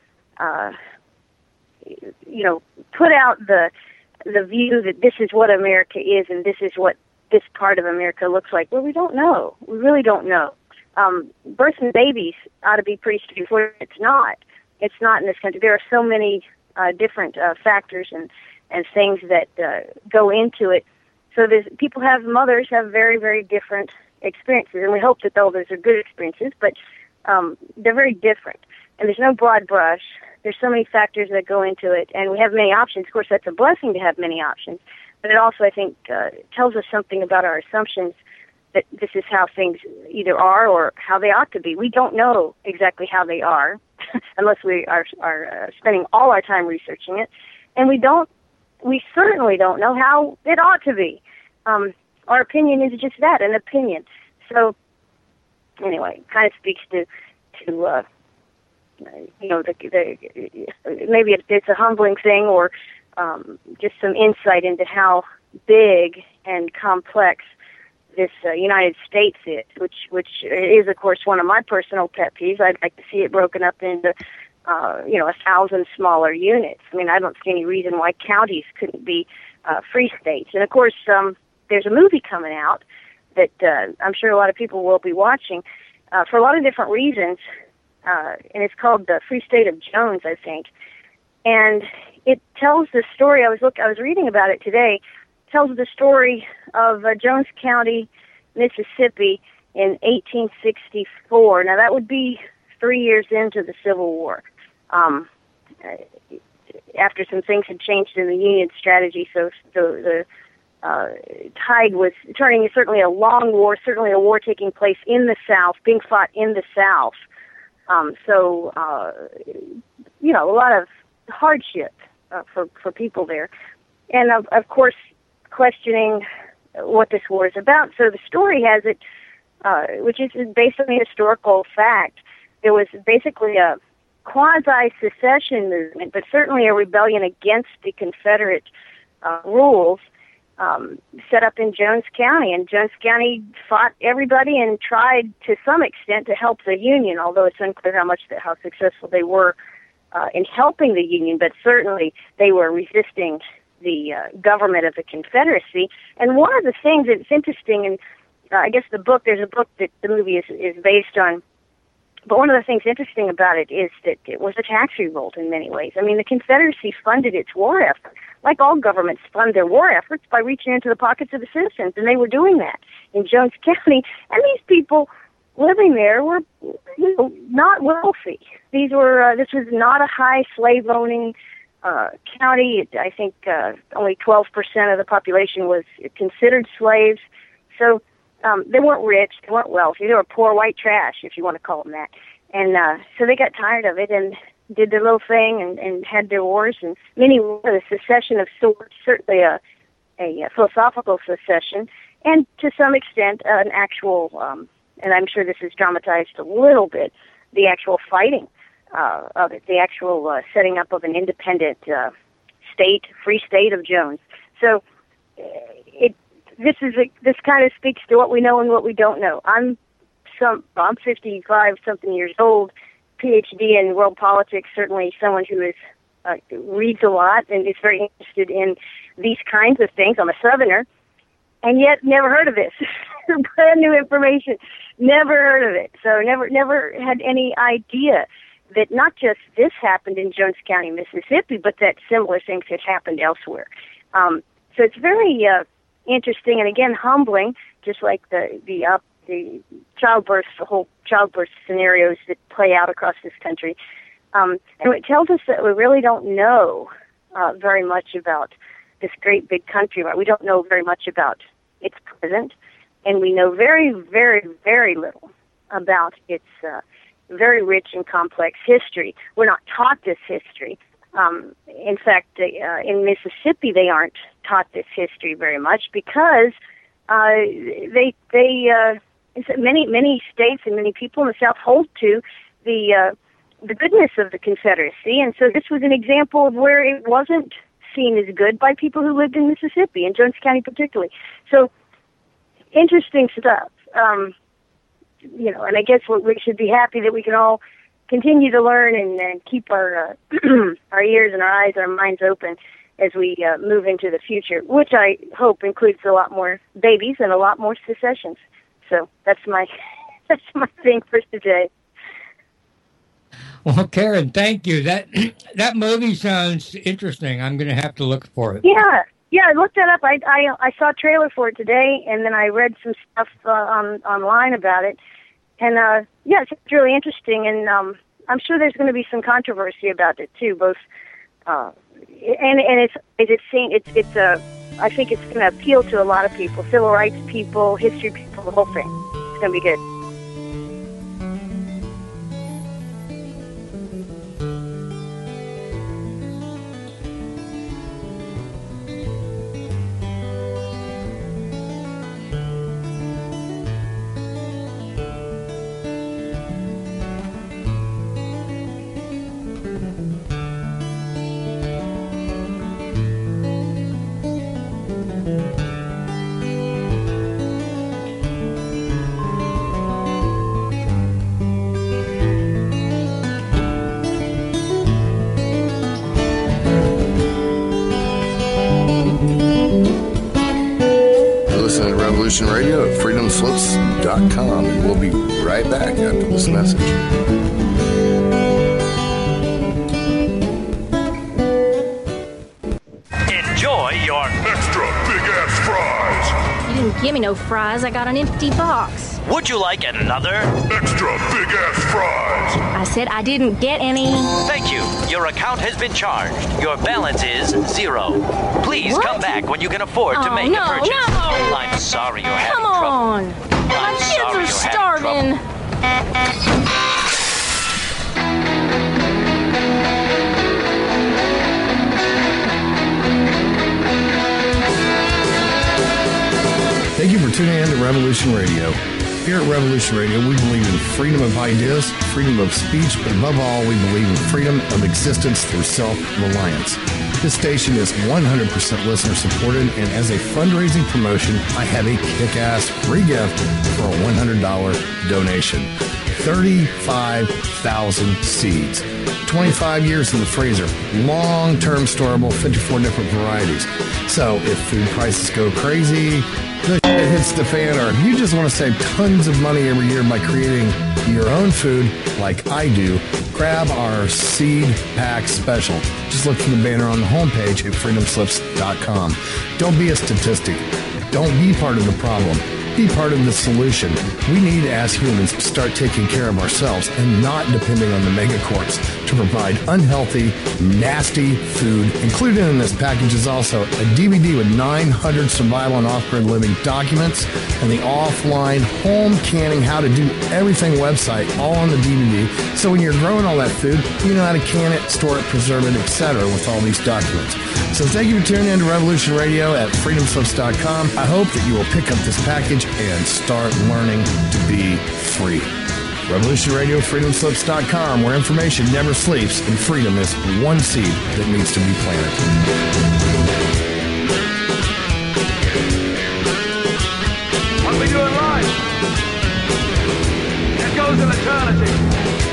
put out the view that this is what America is and this is what this part of America looks like. Well, we don't know. We really don't know. Birthing babies ought to be pretty straightforward. It's not. It's not in this country. There are so many different factors and things that go into it. So mothers have very, very different experiences, and we hope that those are good experiences, but they're very different. And there's no broad brush. There's so many factors that go into it, and we have many options. Of course, that's a blessing to have many options, but it also, I think, tells us something about our assumptions that this is how things either are or how they ought to be. We don't know exactly how they are unless we are spending all our time researching it, and we certainly don't know how it ought to be. Our opinion is just that, an opinion. So, anyway, it kind of speaks to maybe it's a humbling thing, or just some insight into how big and complex this United States is, which is, of course, one of my personal pet peeves. I'd like to see it broken up into 1,000 smaller units. I mean, I don't see any reason why counties couldn't be free states. And of course, there's a movie coming out that I'm sure a lot of people will be watching for a lot of different reasons. And it's called The Free State of Jones, I think. And it tells the story, I was reading about it today, tells the story of Jones County, Mississippi in 1864. Now, that would be 3 years into the Civil War, after some things had changed in the Union strategy, so the tide was turning. Certainly a long war, certainly a war taking place in the South, being fought in the South. A lot of hardship for people there. And, of course, questioning what this war is about. So the story has it, which is based on a historical fact. There was basically a quasi-secession movement, but certainly a rebellion against the Confederate rules set up in Jones County. And Jones County fought everybody and tried to some extent to help the Union, although it's unclear how successful they were in helping the Union, but certainly they were resisting the government of the Confederacy. And one of the things that's interesting, and I guess there's a book that the movie is based on, but one of the things interesting about it is that it was a tax revolt in many ways. I mean, the Confederacy funded its war effort, like all governments fund their war efforts, by reaching into the pockets of the citizens, and they were doing that in Jones County. And these people living there were, not wealthy. This was not a high slave-owning county. I think only 12% of the population was considered slaves. So they weren't rich, they weren't wealthy, they were poor white trash, if you want to call them that. And so they got tired of it and did their little thing and had their wars, and many were a secession of sorts, certainly a philosophical secession, and to some extent an actual, and I'm sure this is dramatized a little bit, the actual fighting of it, the actual setting up of an independent free state of Jones. So this kind of speaks to what we know and what we don't know. I'm 55 something years old, PhD in world politics, certainly someone who reads a lot and is very interested in these kinds of things. I'm a Southerner, and yet never heard of this. Brand new information, never heard of it. So never had any idea that not just this happened in Jones County, Mississippi, but that similar things had happened elsewhere. So it's very interesting and again humbling, just like the childbirth, the whole childbirth scenarios that play out across this country. And it tells us that we really don't know very much about this great big country. We don't know very much about its present, and we know very, very, very little about its very rich and complex history. We're not taught this history. In fact, in Mississippi, they aren't taught this history very much because many states and many people in the South hold to the goodness of the Confederacy, and so this was an example of where it wasn't seen as good by people who lived in Mississippi, and Jones County particularly. So, interesting stuff. And I guess we should be happy that we can all continue to learn and keep our our ears and our eyes and our minds open as we move into the future, which I hope includes a lot more babies and a lot more secessions. So that's my thing for today. Well, Karen, thank you. That movie sounds interesting. I'm going to have to look for it. Yeah, I looked that up. I saw a trailer for it today, and then I read some stuff online about it. And it's really interesting, and I'm sure there's going to be some controversy about it too. Both, and I think it's going to appeal to a lot of people, civil rights people, history people, the whole thing. It's going to be good. Radio at freedomslips.com, and we'll be right back after this message. Enjoy your extra big-ass fries. You didn't give me no fries. I got an empty box. Would you like another extra big-ass fries? I said I didn't get any. Thank you. Your account has been charged. Your balance is 0. Please come back when you can afford to make a purchase. No. I'm sorry you're having trouble. Come on. My kids are starving. Thank you for tuning in to Revolution Radio. Here at Revolution Radio, we believe in freedom of ideas, freedom of speech, but above all, we believe in freedom of existence through self-reliance. This station is 100% listener-supported, and as a fundraising promotion, I have a kick-ass free gift for a $100 donation. 35,000 seeds. 25 years in the freezer. Long-term storable, 54 different varieties. So if food prices go crazy, the shit hits the fan, or if you just want to save tons of money every year by creating your own food like I do, grab our seed pack special. Just look for the banner on the homepage at freedomslips.com. Don't be a statistic. Don't be part of the problem. Be part of the solution. We need, as humans, to start taking care of ourselves and not depending on the megacorps to provide unhealthy, nasty food. Included in this package is also a DVD with 900 survival and off-grid living documents and the offline home canning how to do everything website all on the DVD. So when you're growing all that food, you know how to can it, store it, preserve it, etc. with all these documents. So thank you for tuning in to Revolution Radio at freedomslips.com. I hope that you will pick up this package and start learning to be free. Revolution Radio, freedomslips.com, where information never sleeps and freedom is one seed that needs to be planted. What we do in life, it goes in eternity.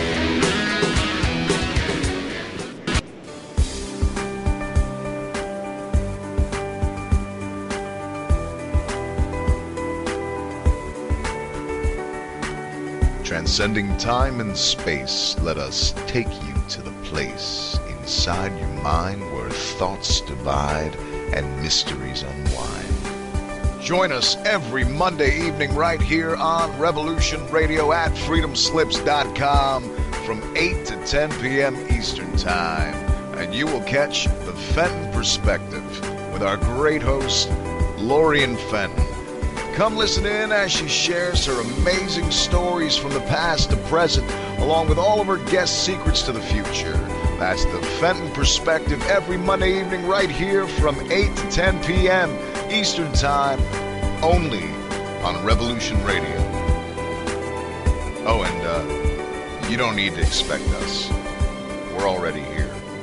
Transcending time and space, let us take you to the place inside your mind where thoughts divide and mysteries unwind. Join us every Monday evening right here on Revolution Radio at freedomslips.com from 8 to 10 p.m. Eastern Time. And you will catch the Fenton Perspective with our great host, Lorian Fenton. Come listen in as she shares her amazing stories from the past to present, along with all of her guest secrets to the future. That's the Fenton Perspective every Monday evening right here from 8 to 10 p.m. Eastern Time, only on Revolution Radio. Oh, and you don't need to expect us. We're already here.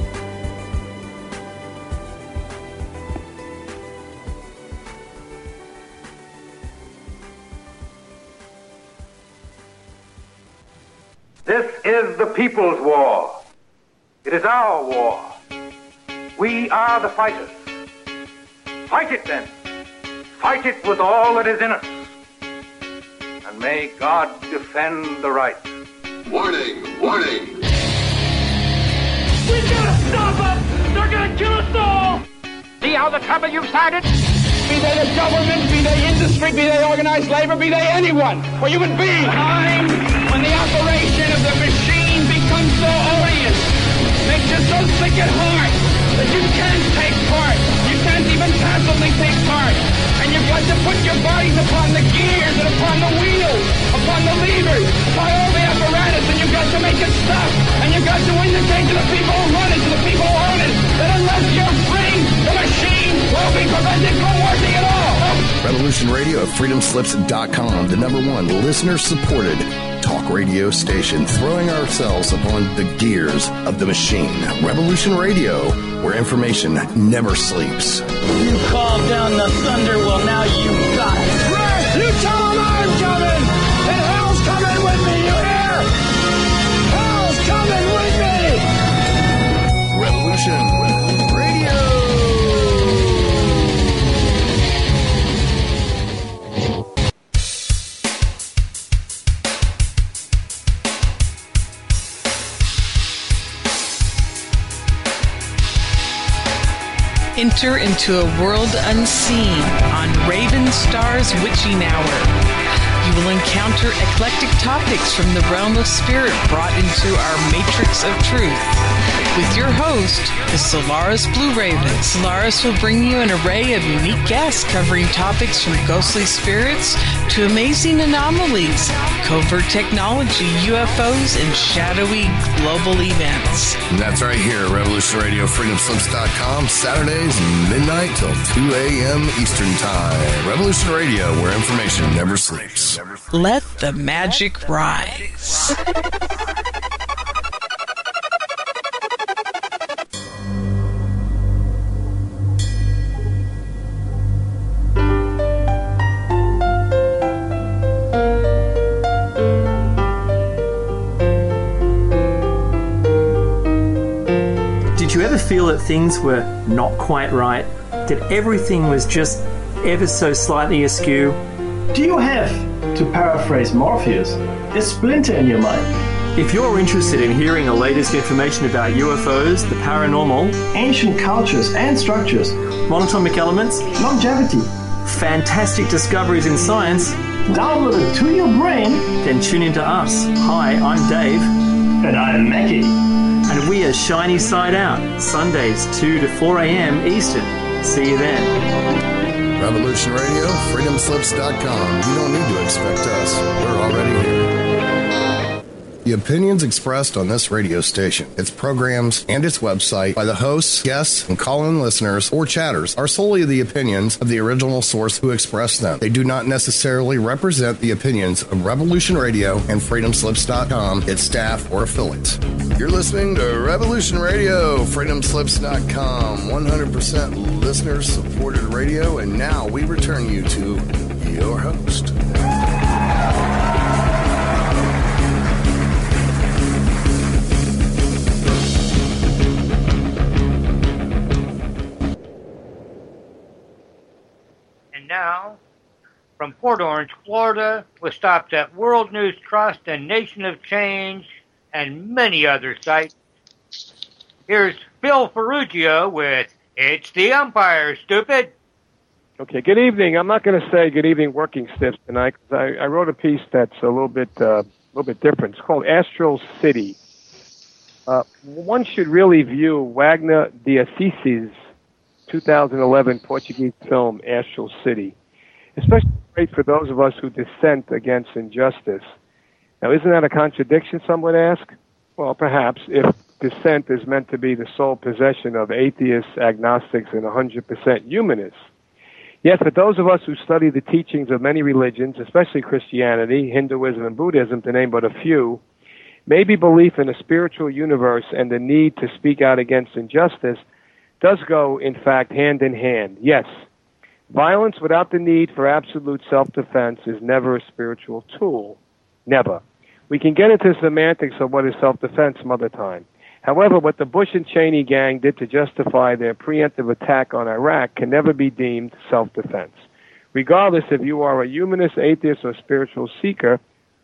This is the people's war. It is our war. We are the fighters. Fight it then. Fight it with all that is in us. And may God defend the right. Warning! Warning! We gotta stop them! They're gonna kill us all! See how the trouble you've started? Be they the government, be they industry, be they organized labor, be they anyone, or human beings. Time when the operation of the machine becomes so odious, makes you so sick at heart that you can't take part. You can't even passively take part. And you've got to put your bodies upon the gears and upon the wheels, upon the levers, upon all the apparatus, and you've got to make it stop. And you've got to indicate to the people who run it, to the people who own it, that unless you're free, the machine will be prevented from working at all. Revolution Radio at freedomslips.com, the #1 listener-supported talk radio station, throwing ourselves upon the gears of the machine. Revolution Radio, where information never sleeps. You called down the thunder, well now you got it. Right, you tell them I'm coming, and hell's coming with me, you hear? Hell's coming with me! Revolution Radio. Enter into a world unseen on Raven Star's Witching Hour. You will encounter eclectic topics from the realm of spirit brought into our matrix of truth. With your host, the Solaris Blue Raven. Solaris will bring you an array of unique guests covering topics from ghostly spirits to amazing anomalies, covert technology, UFOs, and shadowy global events. And that's right here at Revolution Radio, freedomslips.com, Saturdays, midnight till 2 a.m. Eastern Time. Revolution Radio, where information never sleeps. Let the magic rise. Did you ever feel that things were not quite right? That everything was just ever so slightly askew? Do you have, to paraphrase Morpheus, a splinter in your mind? If you're interested in hearing the latest information about UFOs, the paranormal, ancient cultures and structures, monatomic elements, longevity, fantastic discoveries in science, downloaded to your brain, then tune into us. Hi, I'm Dave. And I'm Mackie. And we are Shiny Side Out, Sundays 2 to 4 a.m. Eastern. See you then. Revolution Radio, freedomslips.com. You don't need to expect us. We're already here. The opinions expressed on this radio station, its programs, and its website by the hosts, guests, and call-in listeners or chatters are solely the opinions of the original source who expressed them. They do not necessarily represent the opinions of Revolution Radio and FreedomSlips.com, its staff, or affiliates. You're listening to Revolution Radio, FreedomSlips.com, 100% listener-supported radio, and now we return you to your host. And now, from Port Orange, Florida, we stopped at World News Trust and Nation of Change and many other sites. Here's Phil Ferruggio with It's the Umpire, Stupid. Okay, good evening. I'm not going to say good evening working stiffs tonight because I wrote a piece that's a little bit different. It's called Astral City. One should really view Wagner de Assis's 2011 Portuguese film Astral City, especially great for those of us who dissent against injustice. Now, isn't that a contradiction, some would ask? Well, perhaps, if dissent is meant to be the sole possession of atheists, agnostics, and 100% humanists. Yet, for those of us who study the teachings of many religions, especially Christianity, Hinduism, and Buddhism, to name but a few, maybe belief in a spiritual universe and the need to speak out against injustice does go, in fact, hand in hand. Yes, violence without the need for absolute self-defense is never a spiritual tool. Never. We can get into semantics of what is self-defense some other time. However, what the Bush and Cheney gang did to justify their preemptive attack on Iraq can never be deemed self-defense, regardless if you are a humanist, atheist, or spiritual seeker,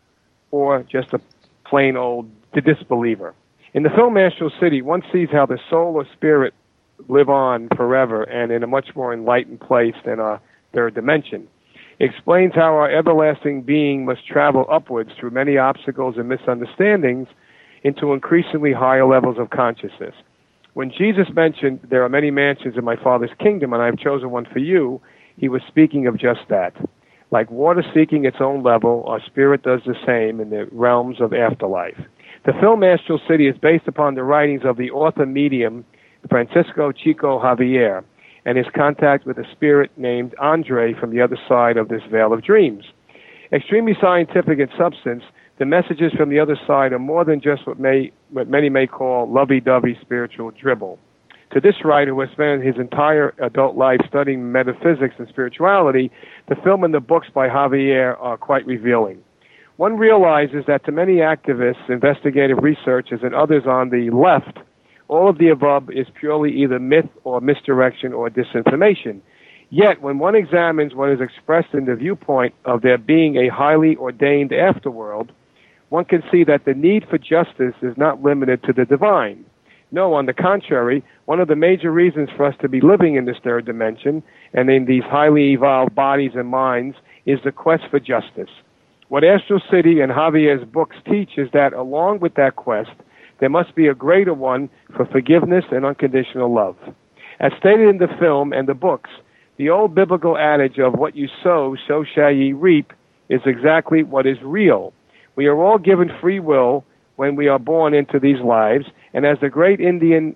or just a plain old disbeliever. In the film Astral City, one sees how the soul or spirit live on forever and in a much more enlightened place than our third dimension. It explains how our everlasting being must travel upwards through many obstacles and misunderstandings into increasingly higher levels of consciousness. When Jesus mentioned, "There are many mansions in my Father's kingdom, and I have chosen one for you," he was speaking of just that. Like water seeking its own level, our spirit does the same in the realms of afterlife. The film Astral City is based upon the writings of the author medium Francisco Chico Javier and his contact with a spirit named Andre from the other side of this veil of dreams. Extremely scientific in substance, the messages from the other side are more than just what many may call lovey-dovey spiritual dribble. To this writer, who has spent his entire adult life studying metaphysics and spirituality, the film and the books by Javier are quite revealing. One realizes that to many activists, investigative researchers, and others on the left, all of the above is purely either myth or misdirection or disinformation. Yet, when one examines what is expressed in the viewpoint of there being a highly ordained afterworld, one can see that the need for justice is not limited to the divine. No, on the contrary, one of the major reasons for us to be living in this third dimension and in these highly evolved bodies and minds is the quest for justice. What Astral City and Javier's books teach is that along with that quest, there must be a greater one for forgiveness and unconditional love. As stated in the film and the books, the old biblical adage of what you sow, so shall ye reap is exactly what is real. We are all given free will when we are born into these lives, and as the great Indian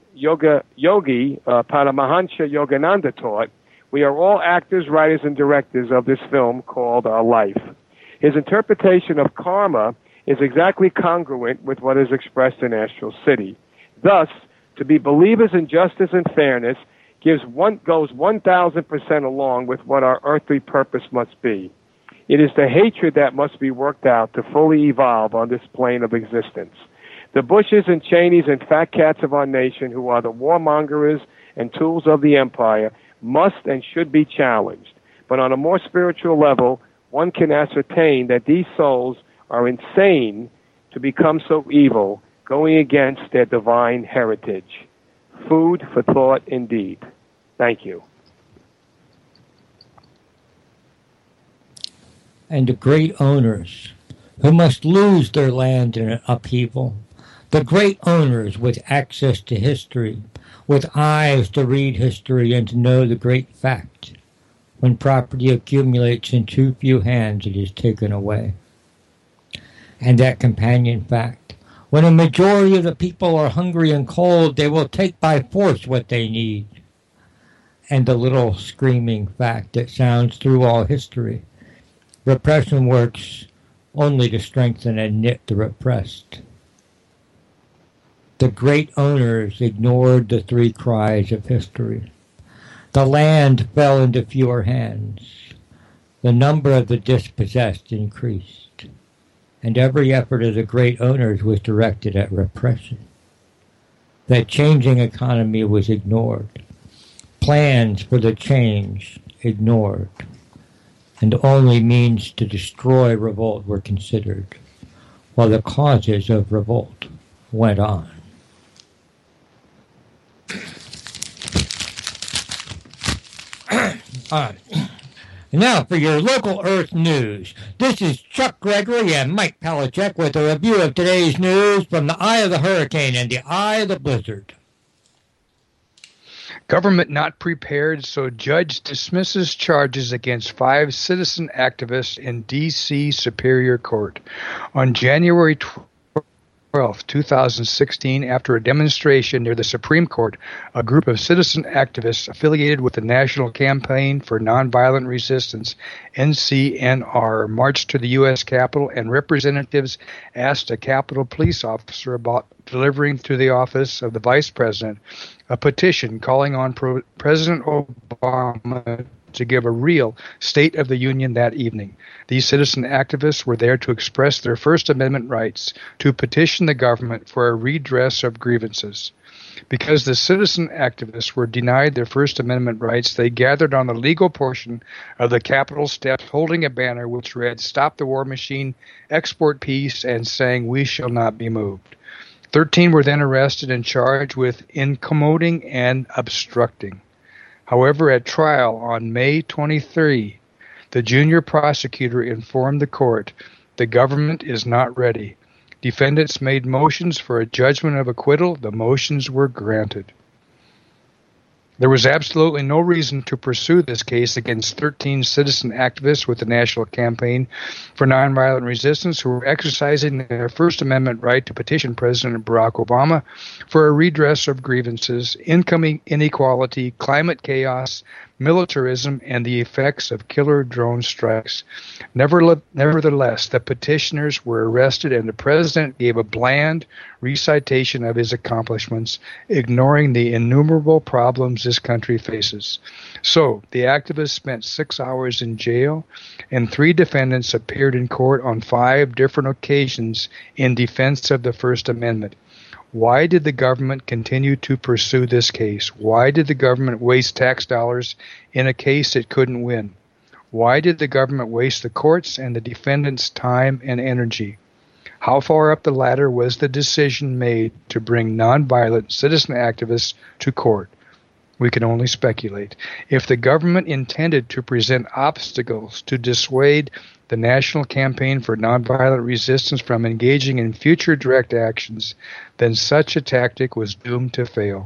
yogi Paramahansa Yogananda taught, we are all actors, writers, and directors of this film called our life. His interpretation of karma is exactly congruent with what is expressed in Astral City. Thus, to be believers in justice and fairness goes 1,000% along with what our earthly purpose must be. It is the hatred that must be worked out to fully evolve on this plane of existence. The Bushes and Cheneys and fat cats of our nation, who are the warmongers and tools of the empire, must and should be challenged. But on a more spiritual level, one can ascertain that these souls are insane to become so evil, going against their divine heritage. Food for thought indeed. Thank you. And the great owners who must lose their land in an upheaval, the great owners with access to history, with eyes to read history and to know the great fact. When property accumulates in too few hands, it is taken away. And that companion fact, When a majority of the people are hungry and cold, they will take by force what they need. And the little screaming fact that sounds through all history. Repression works only to strengthen and knit the repressed. The great owners ignored the three cries of history. The land fell into fewer hands. The number of the dispossessed increased. And every effort of the great owners was directed at repression. That changing economy was ignored. Plans for the change ignored. And only means to destroy revolt were considered, while the causes of revolt went on. Now for your local Earth news. This is Chuck Gregory and Mike Palachuk with a review of today's news from the eye of the hurricane and the eye of the blizzard. Government not prepared, so judge dismisses charges against 5 citizen activists in D.C. Superior Court. On January 12, 2016, after a demonstration near the Supreme Court, a group of citizen activists affiliated with the National Campaign for Nonviolent Resistance, NCNR, marched to the U.S. Capitol, and representatives asked a Capitol police officer about delivering to the office of the Vice President a petition calling on President Obama to give a real State of the Union that evening. These citizen activists were there to express their First Amendment rights, to petition the government for a redress of grievances. Because the citizen activists were denied their First Amendment rights, they gathered on the legal portion of the Capitol steps holding a banner which read, "Stop the War Machine, Export Peace," and saying, "We shall not be moved." 13 were then arrested and charged with incommoding and obstructing. However, at trial on May 23, the junior prosecutor informed the court the government is not ready. Defendants made motions for a judgment of acquittal. The motions were granted. There was absolutely no reason to pursue this case against 13 citizen activists with the National Campaign for Nonviolent Resistance who were exercising their First Amendment right to petition President Barack Obama for a redress of grievances, income inequality, climate chaos, militarism, and the effects of killer drone strikes. Nevertheless, the petitioners were arrested and the president gave a bland recitation of his accomplishments, ignoring the innumerable problems this country faces. So, the activists spent 6 hours in jail, and 3 defendants appeared in court on 5 different occasions in defense of the First Amendment. Why did the government continue to pursue this case? Why did the government waste tax dollars in a case it couldn't win? Why did the government waste the courts and the defendants' time and energy? How far up the ladder was the decision made to bring nonviolent citizen activists to court? We can only speculate. If the government intended to present obstacles to dissuade the National Campaign for Nonviolent Resistance from engaging in future direct actions, then such a tactic was doomed to fail.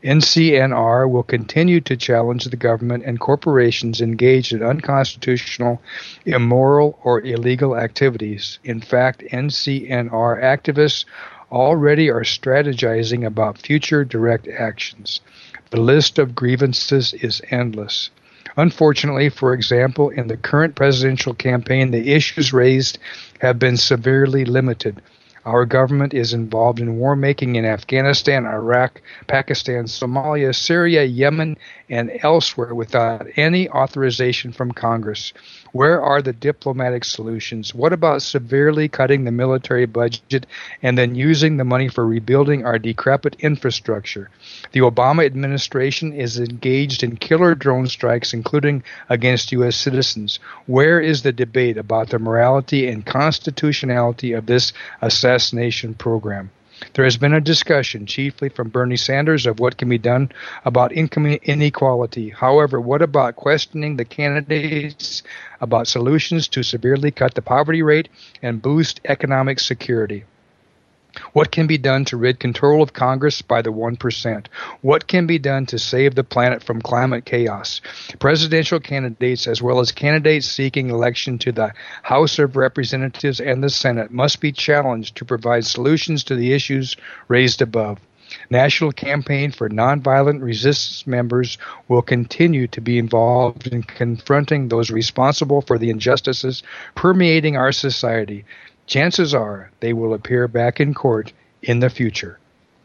NCNR will continue to challenge the government and corporations engaged in unconstitutional, immoral, or illegal activities. In fact, NCNR activists already are strategizing about future direct actions. The list of grievances is endless. Unfortunately, for example, in the current presidential campaign, the issues raised have been severely limited. Our government is involved in war-making in Afghanistan, Iraq, Pakistan, Somalia, Syria, Yemen, and elsewhere without any authorization from Congress. Where are the diplomatic solutions? What about severely cutting the military budget and then using the money for rebuilding our decrepit infrastructure? The Obama administration is engaged in killer drone strikes, including against U.S. citizens. Where is the debate about the morality and constitutionality of this assassination program? There has been a discussion, chiefly from Bernie Sanders, of what can be done about income inequality. However, what about questioning the candidates about solutions to severely cut the poverty rate and boost economic security? What can be done to rid control of Congress by the 1%? What can be done to save the planet from climate chaos? Presidential candidates, as well as candidates seeking election to the House of Representatives and the Senate, must be challenged to provide solutions to the issues raised above. National Campaign for Nonviolent Resistance members will continue to be involved in confronting those responsible for the injustices permeating our society. Chances are they will appear back in court in the future.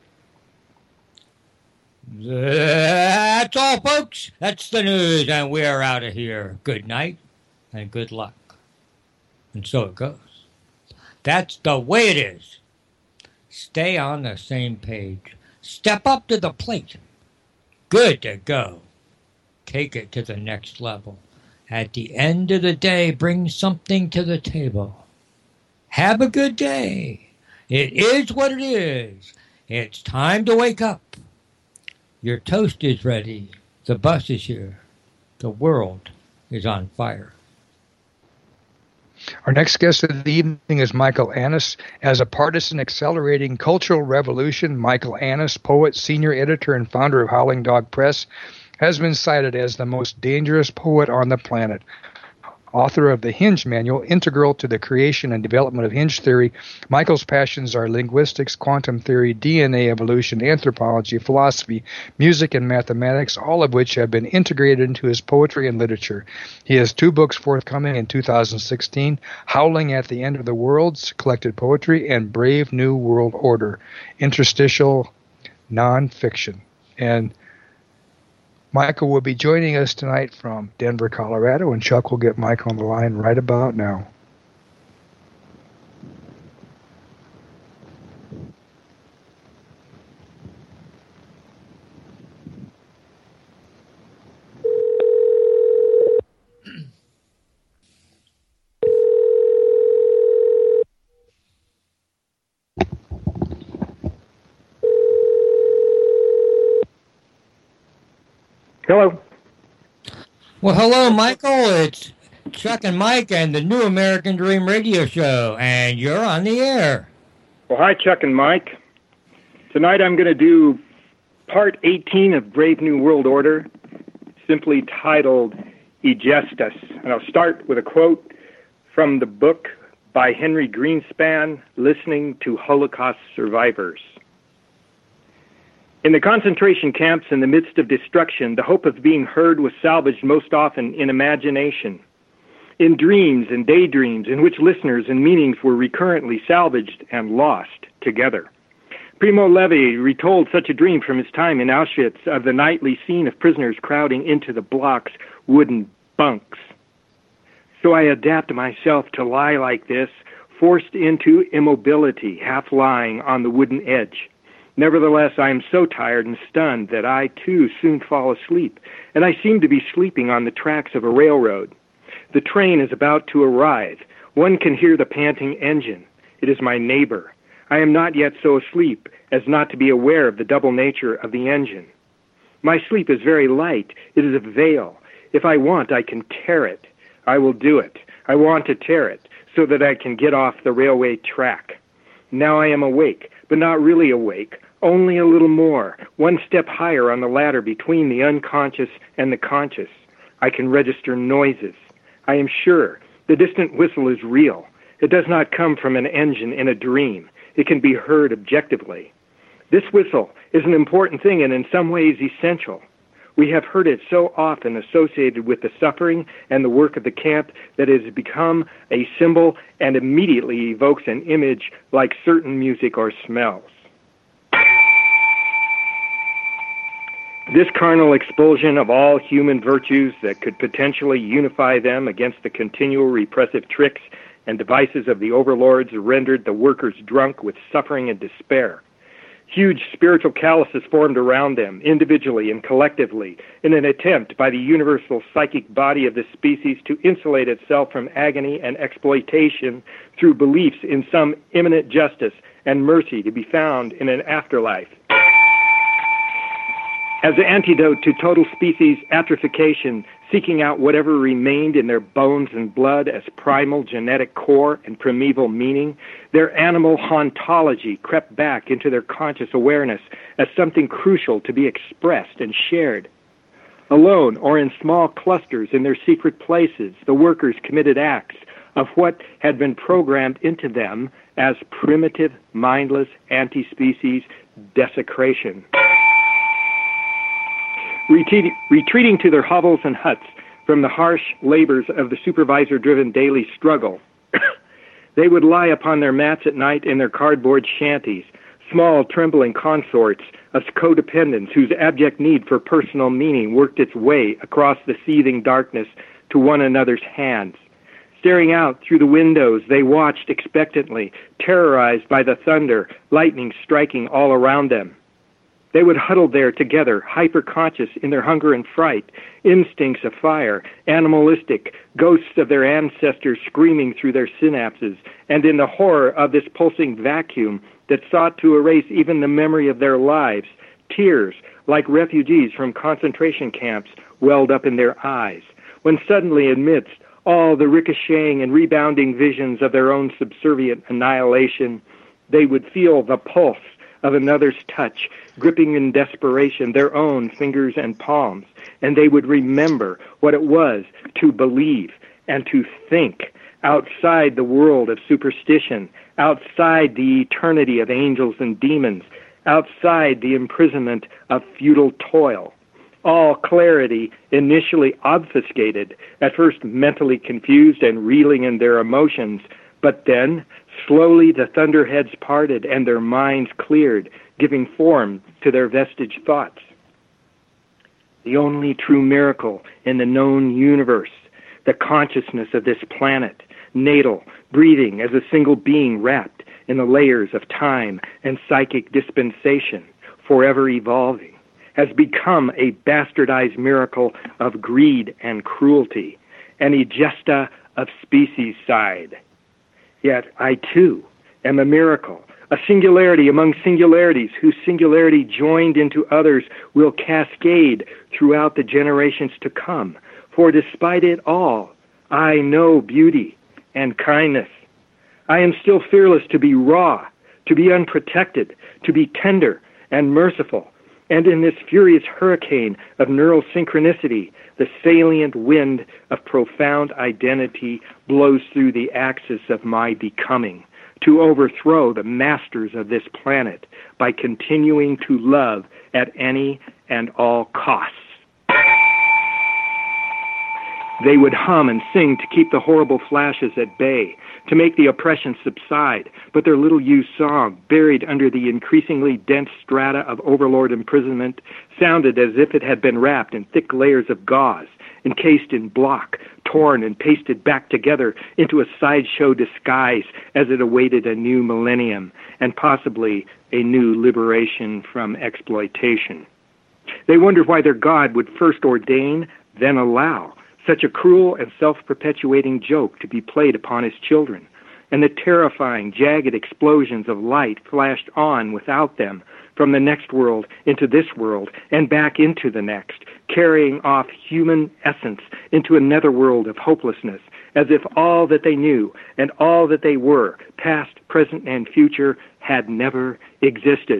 That's all, folks. That's the news, and we're out of here. Good night and good luck. And so it goes. That's the way it is. Stay on the same page. Step up to the plate. Good to go. Take it to the next level. At the end of the day, bring something to the table. Have a good day. It is what it is. It's time to wake up. Your toast is ready. The bus is here. The world is on fire. Our next guest of the evening is Michael Annis. As a partisan accelerating cultural revolution, Michael Annis, poet, senior editor, and founder of Howling Dog Press, has been cited as the most dangerous poet on the planet. Author of the Hinge Manual, integral to the creation and development of Hinge theory, Michael's passions are linguistics, quantum theory, DNA evolution, anthropology, philosophy, music, and mathematics, all of which have been integrated into his poetry and literature. He has 2 books forthcoming in 2016, Howling at the End of the Worlds, collected poetry, and Brave New World Order, interstitial nonfiction. And Michael will be joining us tonight from Denver, Colorado, and Chuck will get Mike on the line right about now. Hello. Well, hello, Michael. It's Chuck and Mike and the New American Dream Radio Show, and you're on the air. Well, hi, Chuck and Mike. Tonight I'm going to do part 18 of Brave New World Order, simply titled Egestus. And I'll start with a quote from the book by Henry Greenspan, Listening to Holocaust Survivors. In the concentration camps in the midst of destruction, the hope of being heard was salvaged most often in imagination, in dreams and daydreams in which listeners and meanings were recurrently salvaged and lost together. Primo Levi retold such a dream from his time in Auschwitz of the nightly scene of prisoners crowding into the block's wooden bunks. So I adapt myself to lie like this, forced into immobility, half lying on the wooden edge. Nevertheless, I am so tired and stunned that I, too, soon fall asleep, and I seem to be sleeping on the tracks of a railroad. The train is about to arrive. One can hear the panting engine. It is my neighbor. I am not yet so asleep as not to be aware of the double nature of the engine. My sleep is very light. It is a veil. If I want, I can tear it. I will do it. I want to tear it so that I can get off the railway track. Now I am awake, but not really awake. Only a little more, one step higher on the ladder between the unconscious and the conscious. I can register noises. I am sure the distant whistle is real. It does not come from an engine in a dream. It can be heard objectively. This whistle is an important thing and in some ways essential. We have heard it so often associated with the suffering and the work of the camp that it has become a symbol and immediately evokes an image like certain music or smells. This carnal expulsion of all human virtues that could potentially unify them against the continual repressive tricks and devices of the overlords rendered the workers drunk with suffering and despair. Huge spiritual calluses formed around them, individually and collectively, in an attempt by the universal psychic body of the species to insulate itself from agony and exploitation through beliefs in some imminent justice and mercy to be found in an afterlife. As an antidote to total species atrophication, seeking out whatever remained in their bones and blood as primal genetic core and primeval meaning. Their animal hauntology crept back into their conscious awareness as something crucial to be expressed and shared. Alone or in small clusters in their secret places, the workers committed acts of what had been programmed into them as primitive, mindless, anti-species desecration. Retreating to their hovels and huts from the harsh labors of the supervisor-driven daily struggle, they would lie upon their mats at night in their cardboard shanties, small, trembling consorts of codependents whose abject need for personal meaning worked its way across the seething darkness to one another's hands. Staring out through the windows, they watched expectantly, terrorized by the thunder, lightning striking all around them. They would huddle there together, hyper-conscious in their hunger and fright, instincts of fire, animalistic, ghosts of their ancestors screaming through their synapses, and in the horror of this pulsing vacuum that sought to erase even the memory of their lives, tears, like refugees from concentration camps, welled up in their eyes, when suddenly amidst all the ricocheting and rebounding visions of their own subservient annihilation, they would feel the pulse of another's touch, gripping in desperation their own fingers and palms, and they would remember what it was to believe and to think outside the world of superstition, outside the eternity of angels and demons, outside the imprisonment of futile toil. All clarity initially obfuscated, at first mentally confused and reeling in their emotions, but then slowly the thunderheads parted and their minds cleared, giving form to their vestige thoughts. The only true miracle in the known universe, the consciousness of this planet, natal, breathing as a single being wrapped in the layers of time and psychic dispensation, forever evolving, has become a bastardized miracle of greed and cruelty, an egesta of speciescide. Yet I, too, am a miracle, a singularity among singularities whose singularity joined into others will cascade throughout the generations to come. For despite it all, I know beauty and kindness. I am still fearless to be raw, to be unprotected, to be tender and merciful. And in this furious hurricane of neural synchronicity, the salient wind of profound identity blows through the axis of my becoming to overthrow the masters of this planet by continuing to love at any and all costs. They would hum and sing to keep the horrible flashes at bay, to make the oppression subside, but their little-used song, buried under the increasingly dense strata of overlord imprisonment, sounded as if it had been wrapped in thick layers of gauze, encased in block, torn and pasted back together into a sideshow disguise as it awaited a new millennium, and possibly a new liberation from exploitation. They wondered why their God would first ordain, then allow such a cruel and self-perpetuating joke to be played upon his children, and the terrifying, jagged explosions of light flashed on without them from the next world into this world and back into the next, carrying off human essence into another world of hopelessness, as if all that they knew and all that they were, past, present, and future, had never existed.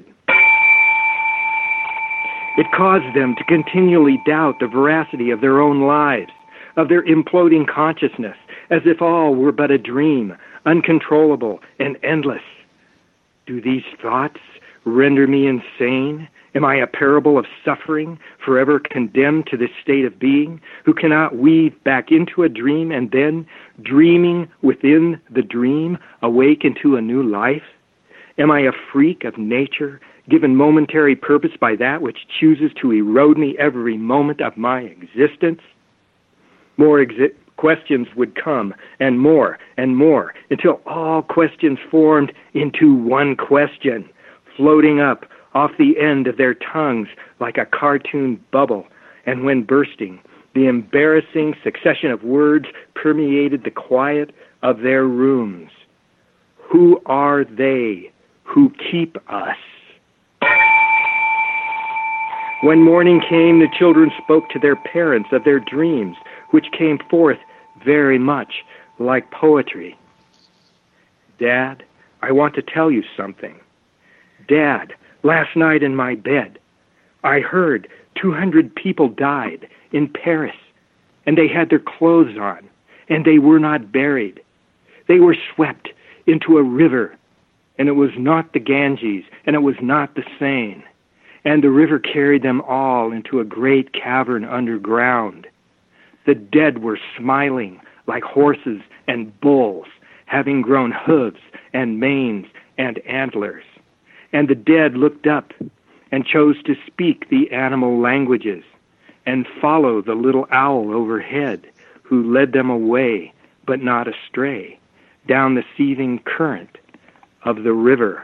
It caused them to continually doubt the veracity of their own lives, of their imploding consciousness, as if all were but a dream, uncontrollable and endless. Do these thoughts render me insane? Am I a parable of suffering, forever condemned to this state of being, who cannot weave back into a dream and then, dreaming within the dream, awake into a new life? Am I a freak of nature, given momentary purpose by that which chooses to erode me every moment of my existence? More questions would come, and more, until all questions formed into one question, floating up off the end of their tongues like a cartoon bubble, and when bursting, the embarrassing succession of words permeated the quiet of their rooms. Who are they who keep us? When morning came, the children spoke to their parents of their dreams, which came forth very much like poetry. Dad, I want to tell you something. Dad, last night in my bed, I heard 200 people died in Paris, and they had their clothes on, and they were not buried. They were swept into a river, and it was not the Ganges, and it was not the Seine. And the river carried them all into a great cavern underground. The dead were smiling like horses and bulls, having grown hooves and manes and antlers. And the dead looked up and chose to speak the animal languages and follow the little owl overhead, who led them away, but not astray, down the seething current of the river.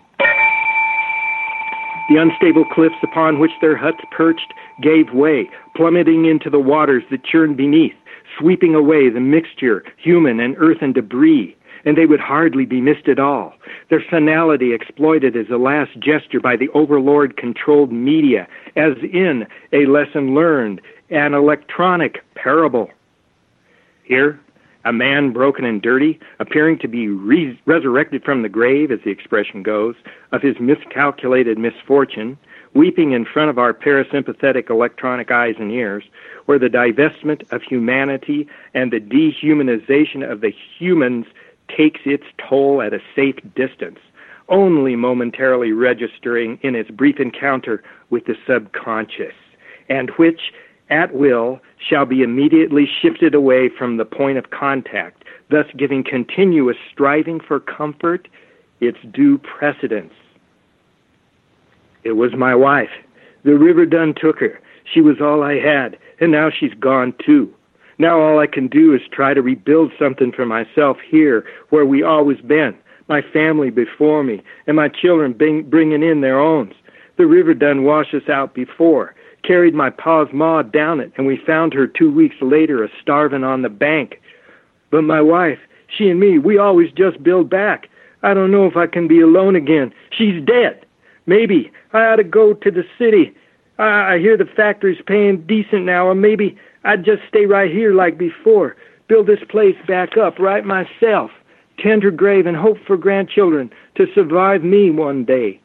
The unstable cliffs upon which their huts perched gave way, plummeting into the waters that churned beneath, sweeping away the mixture, human and earthen debris, and they would hardly be missed at all, their finality exploited as a last gesture by the overlord-controlled media, as in a lesson learned, an electronic parable. Here, a man broken and dirty, appearing to be resurrected from the grave, as the expression goes, of his miscalculated misfortune, weeping in front of our parasympathetic electronic eyes and ears, where the divestment of humanity and the dehumanization of the humans takes its toll at a safe distance, only momentarily registering in its brief encounter with the subconscious, and which, at will, shall be immediately shifted away from the point of contact, thus giving continuous striving for comfort its due precedence. It was my wife. The river done took her. She was all I had, and now she's gone too. Now all I can do is try to rebuild something for myself here, where we always been, my family before me, and my children bringing in their owns. The river done washed us out before, carried my pa's ma down it, and we found her 2 weeks later a-starving on the bank. But my wife, she and me, we always just build back. I don't know if I can be alone again. She's dead. Maybe I ought to go to the city. I hear the factory's paying decent now, or maybe I'd just stay right here like before, build this place back up right myself, tend her grave and hope for grandchildren to survive me one day.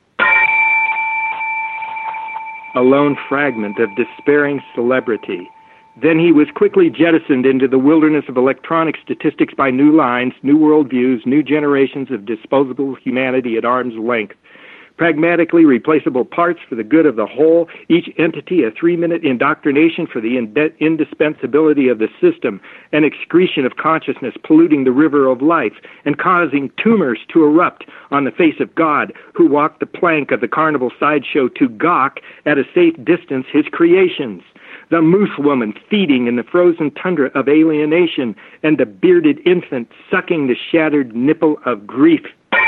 A lone fragment of despairing celebrity. Then he was quickly jettisoned into the wilderness of electronic statistics by new lines, new worldviews, new generations of disposable humanity at arm's length. Pragmatically replaceable parts for the good of the whole, each entity a 3-minute indoctrination for the indispensability of the system, an excretion of consciousness polluting the river of life and causing tumors to erupt on the face of God, who walked the plank of the carnival sideshow to gawk at a safe distance his creations. The moose woman feeding in the frozen tundra of alienation, and the bearded infant sucking the shattered nipple of grief.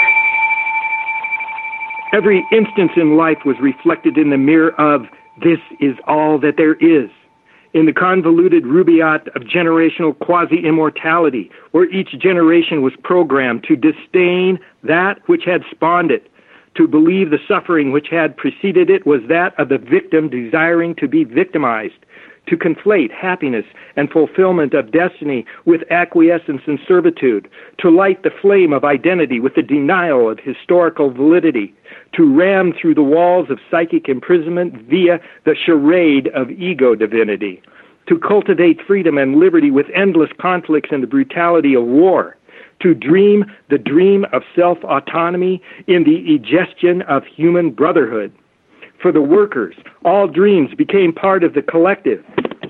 Every instance in life was reflected in the mirror of, this is all that there is. In the convoluted rubaiyat of generational quasi-immortality, where each generation was programmed to disdain that which had spawned it, to believe the suffering which had preceded it was that of the victim desiring to be victimized, to conflate happiness and fulfillment of destiny with acquiescence and servitude, to light the flame of identity with the denial of historical validity, to ram through the walls of psychic imprisonment via the charade of ego divinity, to cultivate freedom and liberty with endless conflicts and the brutality of war, to dream the dream of self-autonomy in the egestion of human brotherhood. For the workers, all dreams became part of the collective,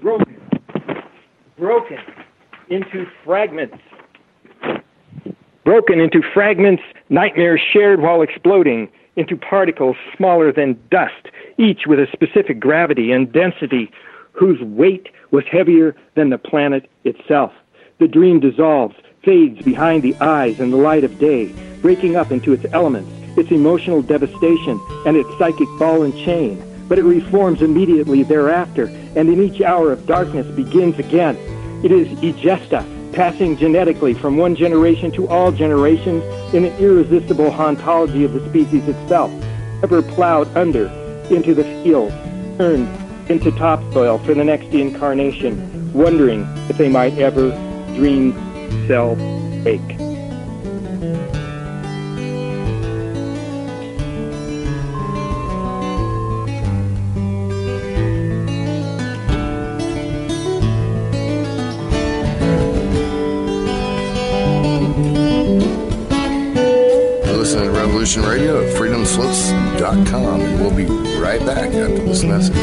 broken into fragments. Broken into fragments, nightmares shared while exploding into particles smaller than dust, each with a specific gravity and density whose weight was heavier than the planet itself. The dream dissolves, fades behind the eyes and the light of day, breaking up into its elements, its emotional devastation, and its psychic ball and chain. But it reforms immediately thereafter, and in each hour of darkness begins again. It is Egesta, passing genetically from one generation to all generations in an irresistible hauntology of the species itself, ever plowed under into the field, turned into topsoil for the next incarnation, wondering if they might ever dream themselves awake. Listening to Revolution Radio at freedomslips.com, and we'll be right back after this message.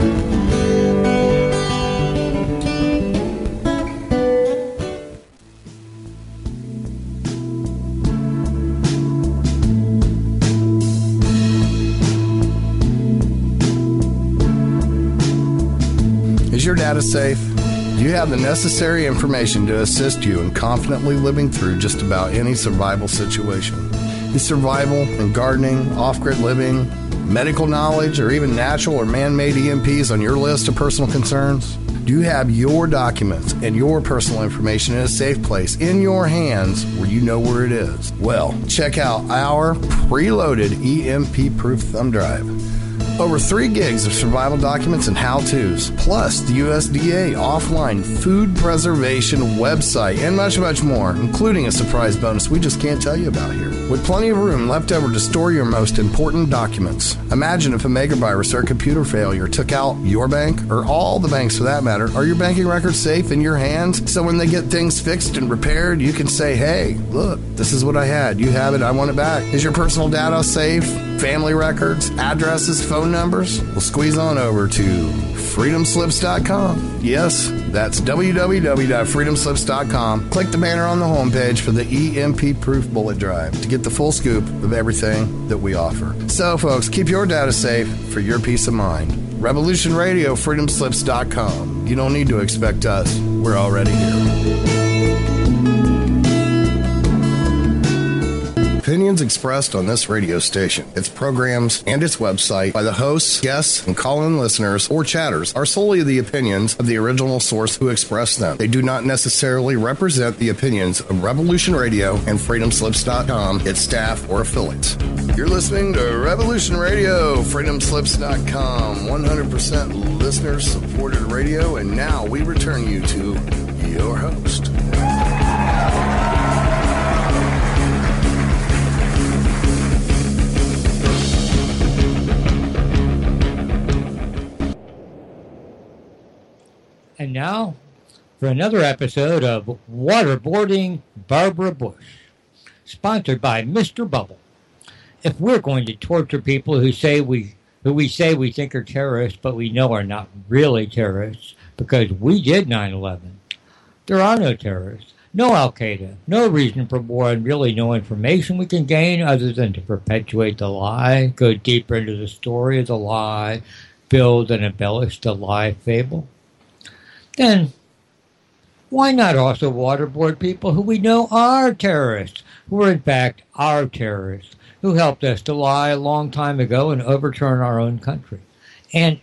Is your data safe? Do you have the necessary information to assist you in confidently living through just about any survival situation? Is survival and gardening, off-grid living, medical knowledge, or even natural or man-made EMPs on your list of personal concerns? Do you have your documents and your personal information in a safe place in your hands where you know where it is? Well, check out our preloaded EMP-proof thumb drive. Over 3 gigs of survival documents and how-tos, plus the USDA offline food preservation website, and much, much more, including a surprise bonus we just can't tell you about here. With plenty of room left over to store your most important documents. Imagine if a megavirus or a computer failure took out your bank, or all the banks for that matter. Are your banking records safe in your hands? So when they get things fixed and repaired, you can say, hey, look, this is what I had. You have it. I want it back. Is your personal data safe? Family records, addresses, phone numbers? Well, squeeze on over to freedomslips.com. Yes, that's www.freedomslips.com. Click the banner on the homepage for the EMP-proof bullet drive to get the full scoop of everything that we offer. So, folks, keep your data safe for your peace of mind. Revolution Radio, freedomslips.com. You don't need to expect us. We're already here. Opinions expressed on this radio station, its programs, and its website by the hosts, guests, and call-in listeners or chatters are solely the opinions of the original source who expressed them. They do not necessarily represent the opinions of Revolution Radio and freedomslips.com, its staff, or affiliates. You're listening to Revolution Radio, freedomslips.com, 100% listener-supported radio, and now we return you to your host. And now, for another episode of Waterboarding Barbara Bush, sponsored by Mr. Bubble. If we're going to torture people who we say we think are terrorists, but we know are not really terrorists, because we did 9/11, there are no terrorists, no Al-Qaeda, no reason for war, and really no information we can gain other than to perpetuate the lie, go deeper into the story of the lie, build and embellish the lie fable. Then, why not also waterboard people who we know are terrorists, who are in fact our terrorists, who helped us to lie a long time ago and overturn our own country? And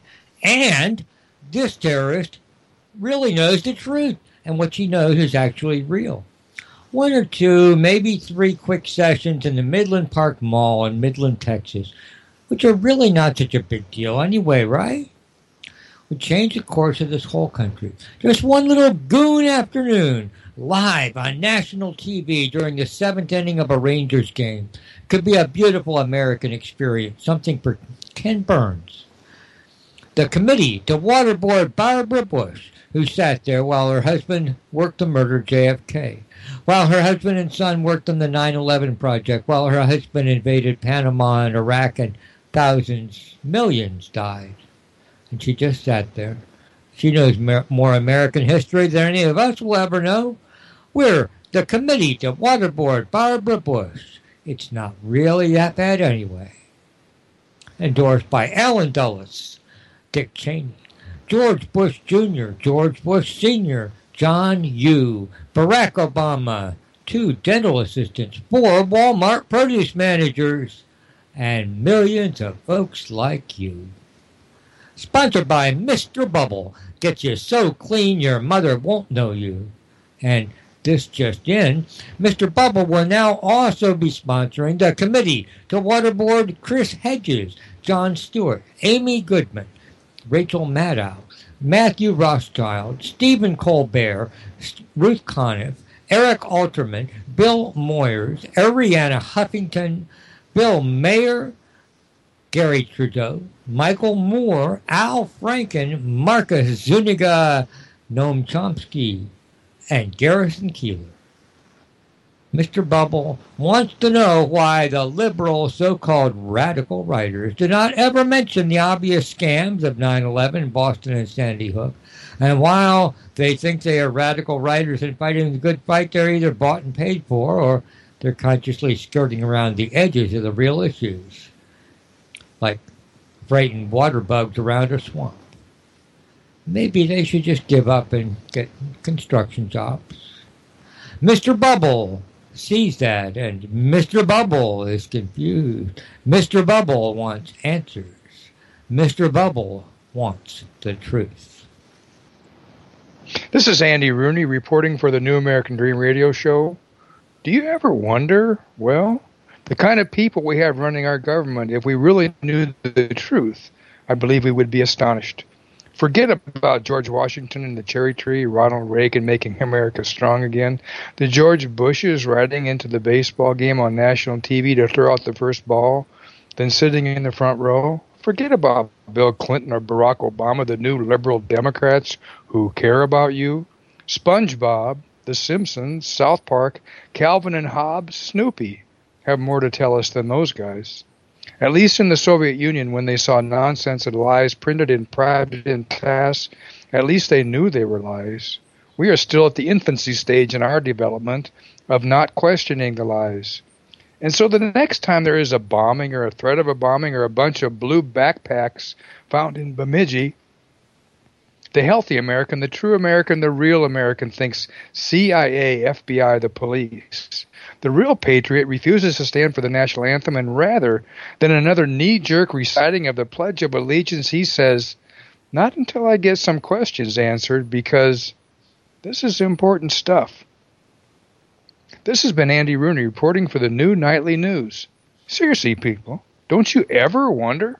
this terrorist really knows the truth, and what she knows is actually real. 1 or 2, maybe 3 quick sessions in the Midland Park Mall in Midland, Texas, which are really not such a big deal anyway, right? Would change the course of this whole country. Just one little goon afternoon, live on national TV during the 7th inning of a Rangers game. Could be a beautiful American experience, something for Ken Burns. The committee to waterboard Barbara Bush, who sat there while her husband worked to murder JFK, while her husband and son worked on the 9/11 project, while her husband invaded Panama and Iraq and millions died. And she just sat there. She knows more American history than any of us will ever know. We're the committee to waterboard Barbara Bush. It's not really that bad anyway. Endorsed by Alan Dulles, Dick Cheney, George Bush Jr., George Bush Sr., John Yoo, Barack Obama, 2 dental assistants, 4 Walmart produce managers, and millions of folks like you. Sponsored by Mr. Bubble. Gets you so clean your mother won't know you. And this just in, Mr. Bubble will now also be sponsoring the committee to waterboard Chris Hedges, Jon Stewart, Amy Goodman, Rachel Maddow, Matthew Rothschild, Stephen Colbert, Ruth Conniff, Eric Alterman, Bill Moyers, Ariana Huffington, Bill Mayer, Gary Trudeau, Michael Moore, Al Franken, Marcus Zuniga, Noam Chomsky, and Garrison Keillor. Mr. Bubble wants to know why the liberal so-called radical writers do not ever mention the obvious scams of 9/11, Boston, and Sandy Hook. And while they think they are radical writers and fighting the good fight, they're either bought and paid for, or they're consciously skirting around the edges of the real issues, like frightened water bugs around a swamp. Maybe they should just give up and get construction jobs. Mr. Bubble sees that, and Mr. Bubble is confused. Mr. Bubble wants answers. Mr. Bubble wants the truth. This is Andy Rooney reporting for the New American Dream radio show. Do you ever wonder, well, the kind of people we have running our government, if we really knew the truth, I believe we would be astonished. Forget about George Washington and the cherry tree, Ronald Reagan making America strong again, the George Bushes riding into the baseball game on national TV to throw out the first ball, then sitting in the front row. Forget about Bill Clinton or Barack Obama, the new liberal Democrats who care about you. SpongeBob, The Simpsons, South Park, Calvin and Hobbes, Snoopy have more to tell us than those guys. At least in the Soviet Union, when they saw nonsense and lies printed in private and tasks, at least they knew they were lies. We are still at the infancy stage in our development of not questioning the lies. And so the next time there is a bombing or a threat of a bombing or a bunch of blue backpacks found in Bemidji, the healthy American, the true American, the real American thinks CIA, FBI, the police. The real patriot refuses to stand for the national anthem, and rather than another knee-jerk reciting of the Pledge of Allegiance, he says, not until I get some questions answered, because this is important stuff. This has been Andy Rooney reporting for the New Nightly News. Seriously, people, don't you ever wonder?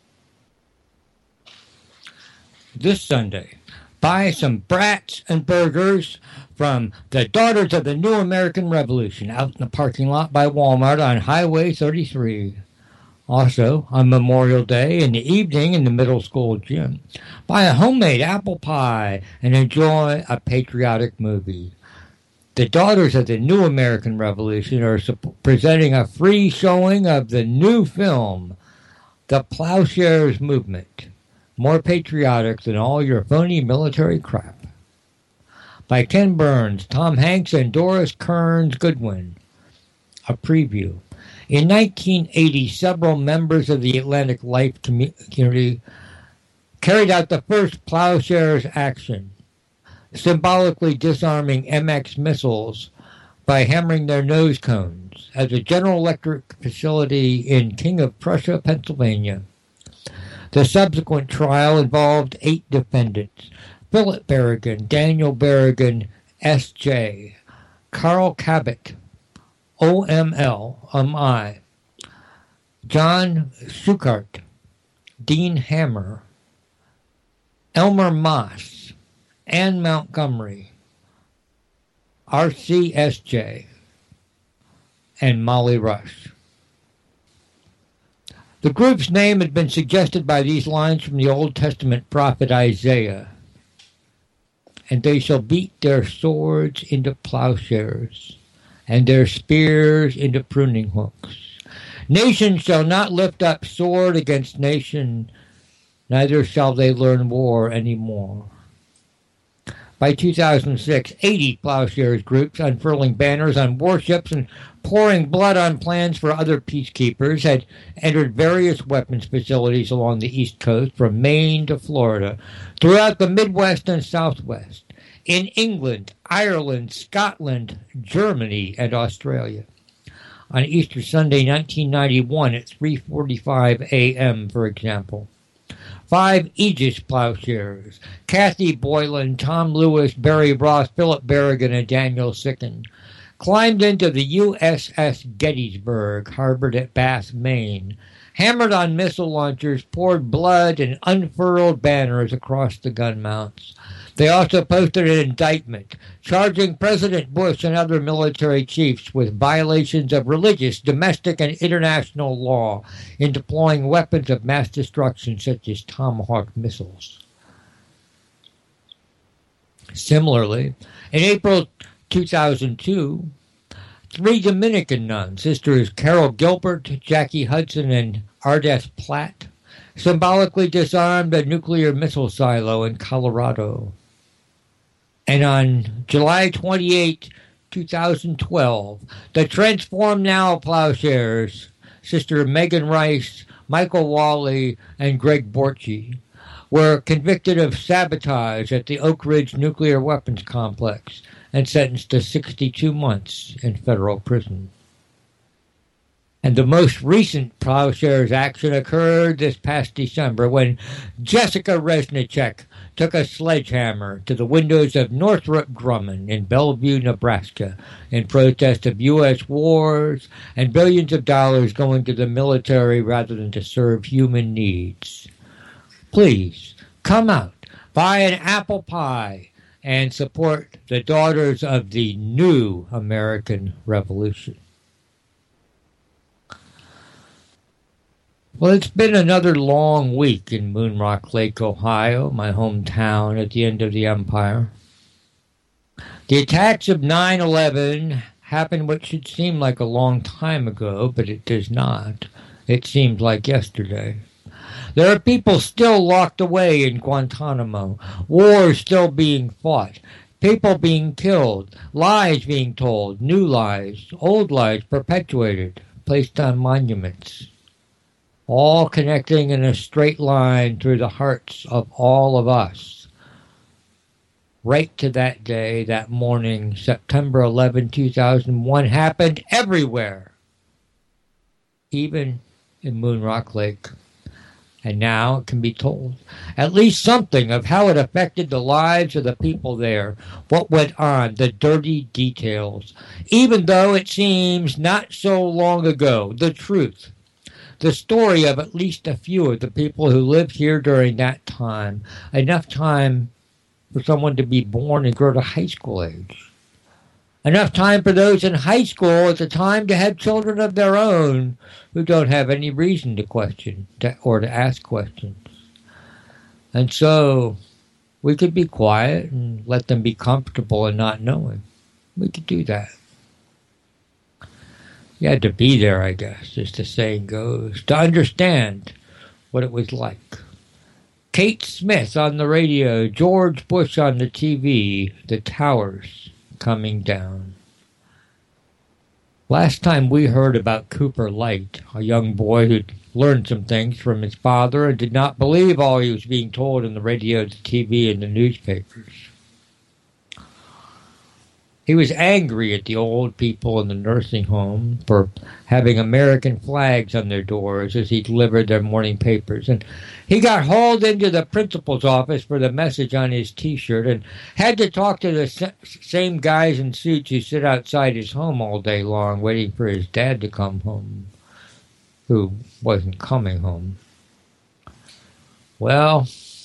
This Sunday, buy some brats and burgers from the Daughters of the New American Revolution out in the parking lot by Walmart on Highway 33. Also, on Memorial Day in the evening in the middle school gym, buy a homemade apple pie and enjoy a patriotic movie. The Daughters of the New American Revolution are presenting a free showing of the new film, The Plowshares Movement, more patriotic than all your phony military crap. By Ken Burns, Tom Hanks, and Doris Kearns Goodwin. A preview. In 1980, several members of the Atlantic Life community carried out the first Plowshares action, symbolically disarming MX missiles by hammering their nose cones at a General Electric facility in King of Prussia, Pennsylvania. The subsequent trial involved 8 defendants: Philip Berrigan, Daniel Berrigan, S.J., Carl Cabot, OML, John Schuchart, Dean Hammer, Elmer Moss, Ann Montgomery, RCSJ, and Molly Rush. The group's name had been suggested by these lines from the Old Testament prophet Isaiah. And they shall beat their swords into plowshares, and their spears into pruning hooks. Nation shall not lift up sword against nation, neither shall they learn war any more. By 2006, 80 Plowshares groups unfurling banners on warships and pouring blood on plans for other peacekeepers had entered various weapons facilities along the East Coast from Maine to Florida, throughout the Midwest and Southwest, in England, Ireland, Scotland, Germany, and Australia. On Easter Sunday, 1991, at 3:45 a.m., for example, 5 Aegis Plowshares, Kathy Boylan, Tom Lewis, Barry Ross, Philip Berrigan, and Daniel Sicken, climbed into the USS Gettysburg, harbored at Bath, Maine, hammered on missile launchers, poured blood, and unfurled banners across the gun mounts. They also posted an indictment charging President Bush and other military chiefs with violations of religious, domestic, and international law in deploying weapons of mass destruction such as Tomahawk missiles. Similarly, in April 2002, 3 Dominican nuns, Sisters Carol Gilbert, Jackie Hudson, and Ardeth Platt, symbolically disarmed a nuclear missile silo in Colorado. And on July 28, 2012, the Transform Now Plowshares, Sister Megan Rice, Michael Wally, and Greg Borchi, were convicted of sabotage at the Oak Ridge Nuclear Weapons Complex and sentenced to 62 months in federal prison. And the most recent Plowshares action occurred this past December when Jessica Resnicek took a sledgehammer to the windows of Northrop Grumman in Bellevue, Nebraska, in protest of U.S. wars and billions of dollars going to the military rather than to serve human needs. Please, come out, buy an apple pie, and support the daughters of the new American Revolution. Well, it's been another long week in Moon Rock Lake, Ohio, my hometown at the end of the empire. The attacks of 9/11 happened what should seem like a long time ago, but it does not. It seems like yesterday. There are people still locked away in Guantanamo, wars still being fought, people being killed, lies being told, new lies, old lies perpetuated, placed on monuments, all connecting in a straight line through the hearts of all of us. Right to that day, that morning, September 11, 2001, happened everywhere, even in Moon Rock Lake. And now it can be told at least something of how it affected the lives of the people there, what went on, the dirty details, even though it seems not so long ago, the truth. The story of at least a few of the people who lived here during that time, enough time for someone to be born and grow to high school age. Enough time for those in high school at the time to have children of their own who don't have any reason to question or to ask questions. And so we could be quiet and let them be comfortable in not knowing. We could do that. You had to be there, I guess, as the saying goes, to understand what it was like. Kate Smith on the radio, George Bush on the TV, the towers coming down. Last time we heard about Cooper Light, a young boy who'd learned some things from his father and did not believe all he was being told on the radio, the TV, and the newspapers. He was angry at the old people in the nursing home for having American flags on their doors as he delivered their morning papers. And he got hauled into the principal's office for the message on his T-shirt and had to talk to the same guys in suits who sit outside his home all day long waiting for his dad to come home, who wasn't coming home. Well,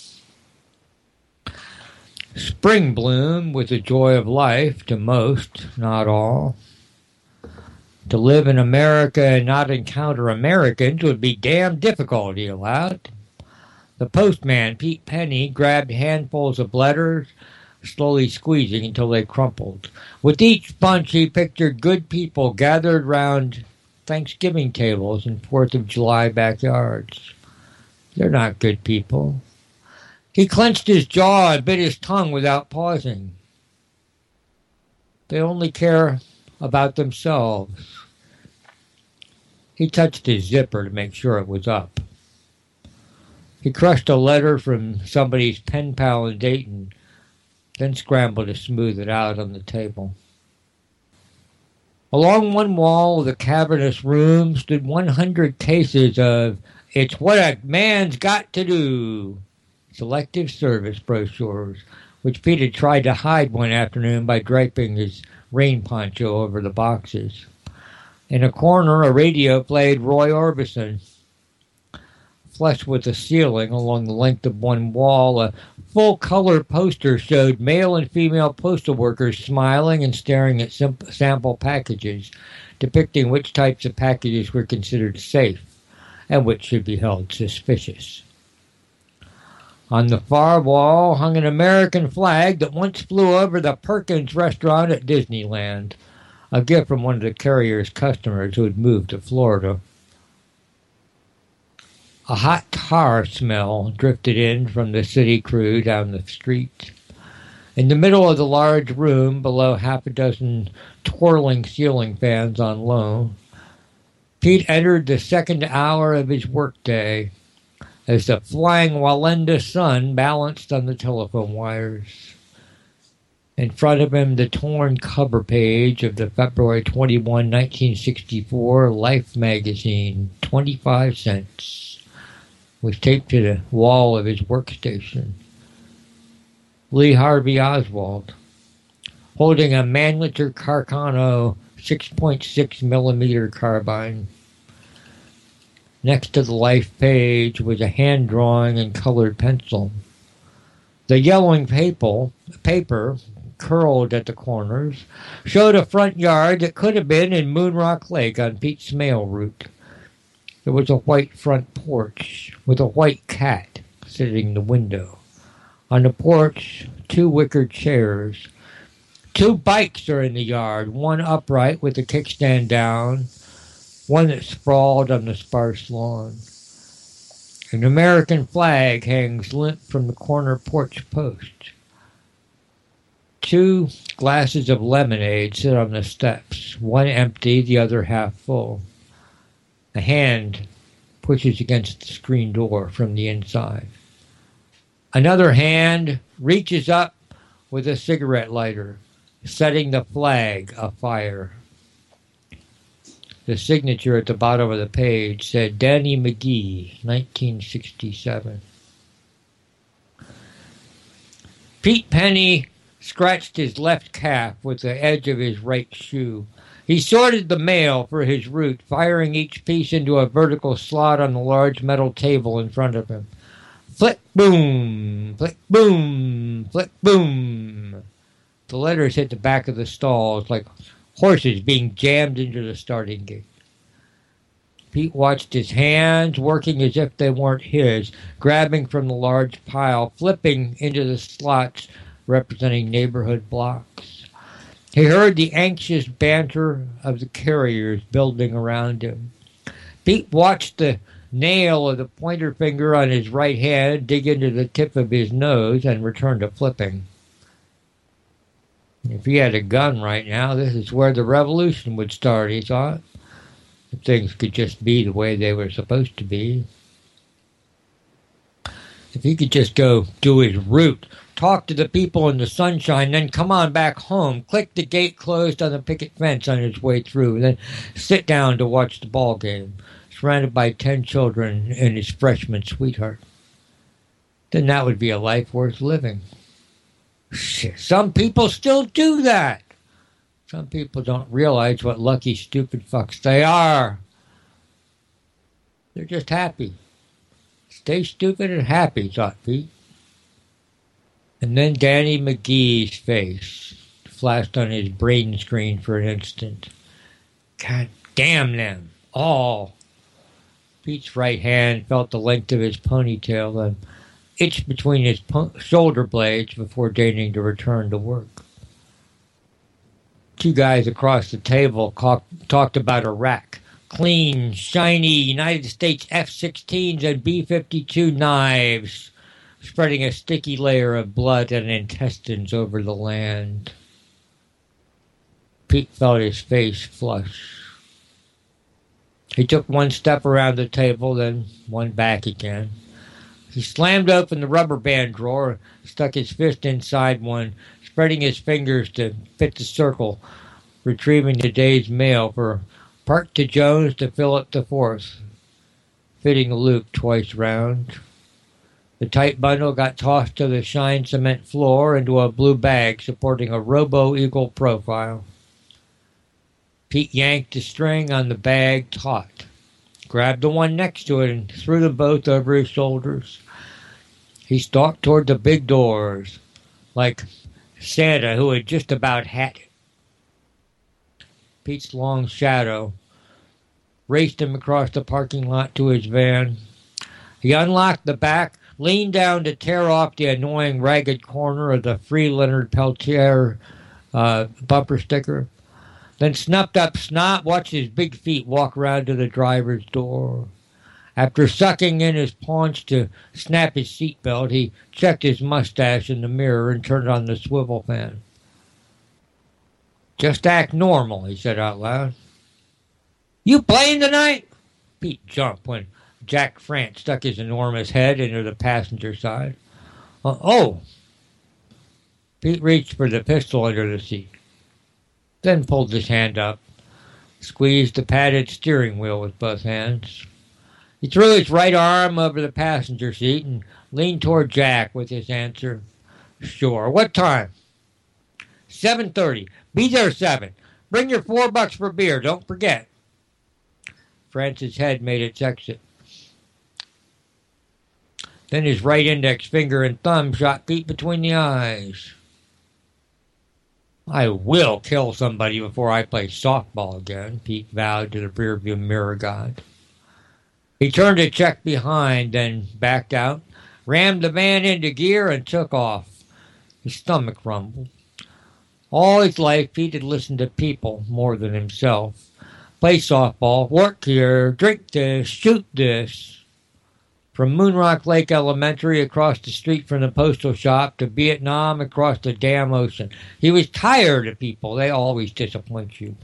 spring bloom was a joy of life to most, not all. To live in America and not encounter Americans would be damn difficult, he allowed. The postman, Pete Penny, grabbed handfuls of letters, slowly squeezing until they crumpled. With each bunch, he pictured good people gathered round Thanksgiving tables in 4th of July backyards. They're not good people. He clenched his jaw and bit his tongue without pausing. They only care about themselves. He touched his zipper to make sure it was up. He crushed a letter from somebody's pen pal in Dayton, then scrambled to smooth it out on the table. Along one wall of the cavernous room stood 100 cases of "It's What a Man's Got to Do" Selective Service brochures, which Pete had tried to hide one afternoon by draping his rain poncho over the boxes. In a corner, a radio played Roy Orbison. flush with the ceiling along the length of one wall. A full-color poster showed male and female postal workers smiling and staring at sample packages, depicting which types of packages were considered safe and which should be held suspicious. On the far wall hung an American flag that once flew over the Perkins restaurant at Disneyland, a gift from one of the carrier's customers who had moved to Florida. A hot tar smell drifted in from the city crew down the street. In the middle of the large room, below half a dozen twirling ceiling fans on low, Pete entered the second hour of his workday as the flying Walenda sun balanced on the telephone wires. In front of him, the torn cover page of the February 21, 1964 Life magazine, 25 cents, was taped to the wall of his workstation. Lee Harvey Oswald, holding a Mannlicher Carcano 6.6 millimeter carbine. Next to the Life page was a hand drawing in colored pencil. The yellowing paper, curled at the corners, showed a front yard that could have been in Moonrock Lake on Pete's mail route. There was a white front porch with a white cat sitting in the window. On the porch, 2 wicker chairs. 2 bikes are in the yard, one upright with the kickstand down, one that sprawled on the sparse lawn. An American flag hangs limp from the corner porch post. 2 glasses of lemonade sit on the steps, one empty, the other half full. A hand pushes against the screen door from the inside. Another hand reaches up with a cigarette lighter, setting the flag afire. The signature at the bottom of the page said Danny McGee, 1967. Pete Penny scratched his left calf with the edge of his right shoe. He sorted the mail for his route, firing each piece into a vertical slot on the large metal table in front of him. Flick, boom, flick, boom, flick, boom. The letters hit the back of the stalls like horses being jammed into the starting gate. Pete watched his hands working as if they weren't his, grabbing from the large pile, flipping into the slots representing neighborhood blocks. He heard the anxious banter of the carriers building around him. Pete watched the nail of the pointer finger on his right hand dig into the tip of his nose and return to flipping. If he had a gun right now, this is where the revolution would start, he thought. If things could just be the way they were supposed to be. If he could just go do his route, talk to the people in the sunshine, then come on back home, click the gate closed on the picket fence on his way through, then sit down to watch the ball game, surrounded by 10 children and his freshman sweetheart. Then that would be a life worth living. Shit, some people still do that. Some people don't realize what lucky, stupid fucks they are. They're just happy. Stay stupid and happy, thought Pete. And then Danny McGee's face flashed on his brain screen for an instant. God damn them, all. Pete's right hand felt the length of his ponytail and itched between his shoulder blades before deigning to return to work. 2 guys across the table talked about Iraq. Clean, shiny United States F-16s and B-52 knives, spreading a sticky layer of blood and intestines over the land. Pete felt his face flush. He took 1 step around the table, then 1 back again. He slammed open the rubber band drawer, stuck his fist inside one, spreading his fingers to fit the circle, retrieving the day's mail for Park to Jones to Philip IV, fitting a loop twice round. The tight bundle got tossed to the shine cement floor into a blue bag supporting a Robo Eagle profile. Pete yanked the string on the bag taut, grabbed the one next to it and threw them both over his shoulders. He stalked toward the big doors, like Santa who had just about had it. Pete's long shadow raced him across the parking lot to his van. He unlocked the back, leaned down to tear off the annoying ragged corner of the Free Leonard Peltier bumper sticker, then snuffed up snot, watched his big feet walk around to the driver's door. After sucking in his paunch to snap his seatbelt, he checked his mustache in the mirror and turned on the swivel fan. "Just act normal," he said out loud. "You playing tonight?" Pete jumped when Jack France stuck his enormous head into the passenger side. Oh! Pete reached for the pistol under the seat, then pulled his hand up, squeezed the padded steering wheel with both hands. He threw his right arm over the passenger seat and leaned toward Jack with his answer. "Sure. What time?" 7:30. Be there 7. Bring your $4 for beer. Don't forget. France's head made its exit. Then his right index finger and thumb shot Pete between the eyes. "I will kill somebody before I play softball again," Pete vowed to the rearview mirror god. He turned to check behind, then backed out, rammed the van into gear, and took off. His stomach rumbled. All his life, Pete had listened to people more than himself. Play softball, work here, drink this, shoot this. From Moonrock Lake Elementary across the street from the postal shop to Vietnam across the damn ocean. He was tired of people. They always disappoint you.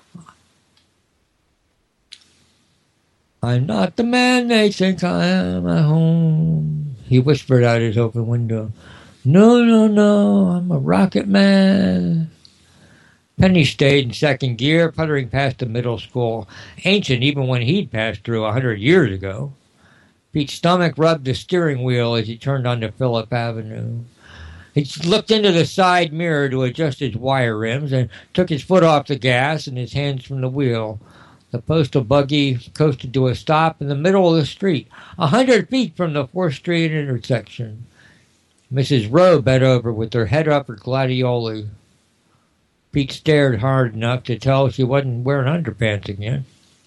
"I'm not the man they think I am at home," he whispered out his open window. No, I'm a rocket man." Penny stayed in second gear, puttering past the middle school, ancient even when he'd passed through 100 years ago. Pete's stomach rubbed the steering wheel as he turned onto Phillip Avenue. He looked into the side mirror to adjust his wire rims and took his foot off the gas and his hands from the wheel. The postal buggy coasted to a stop in the middle of the street, 100 feet from the 4th Street intersection. Mrs. Rowe bent over with her head up her gladioli. Pete stared hard enough to tell she wasn't wearing underpants again.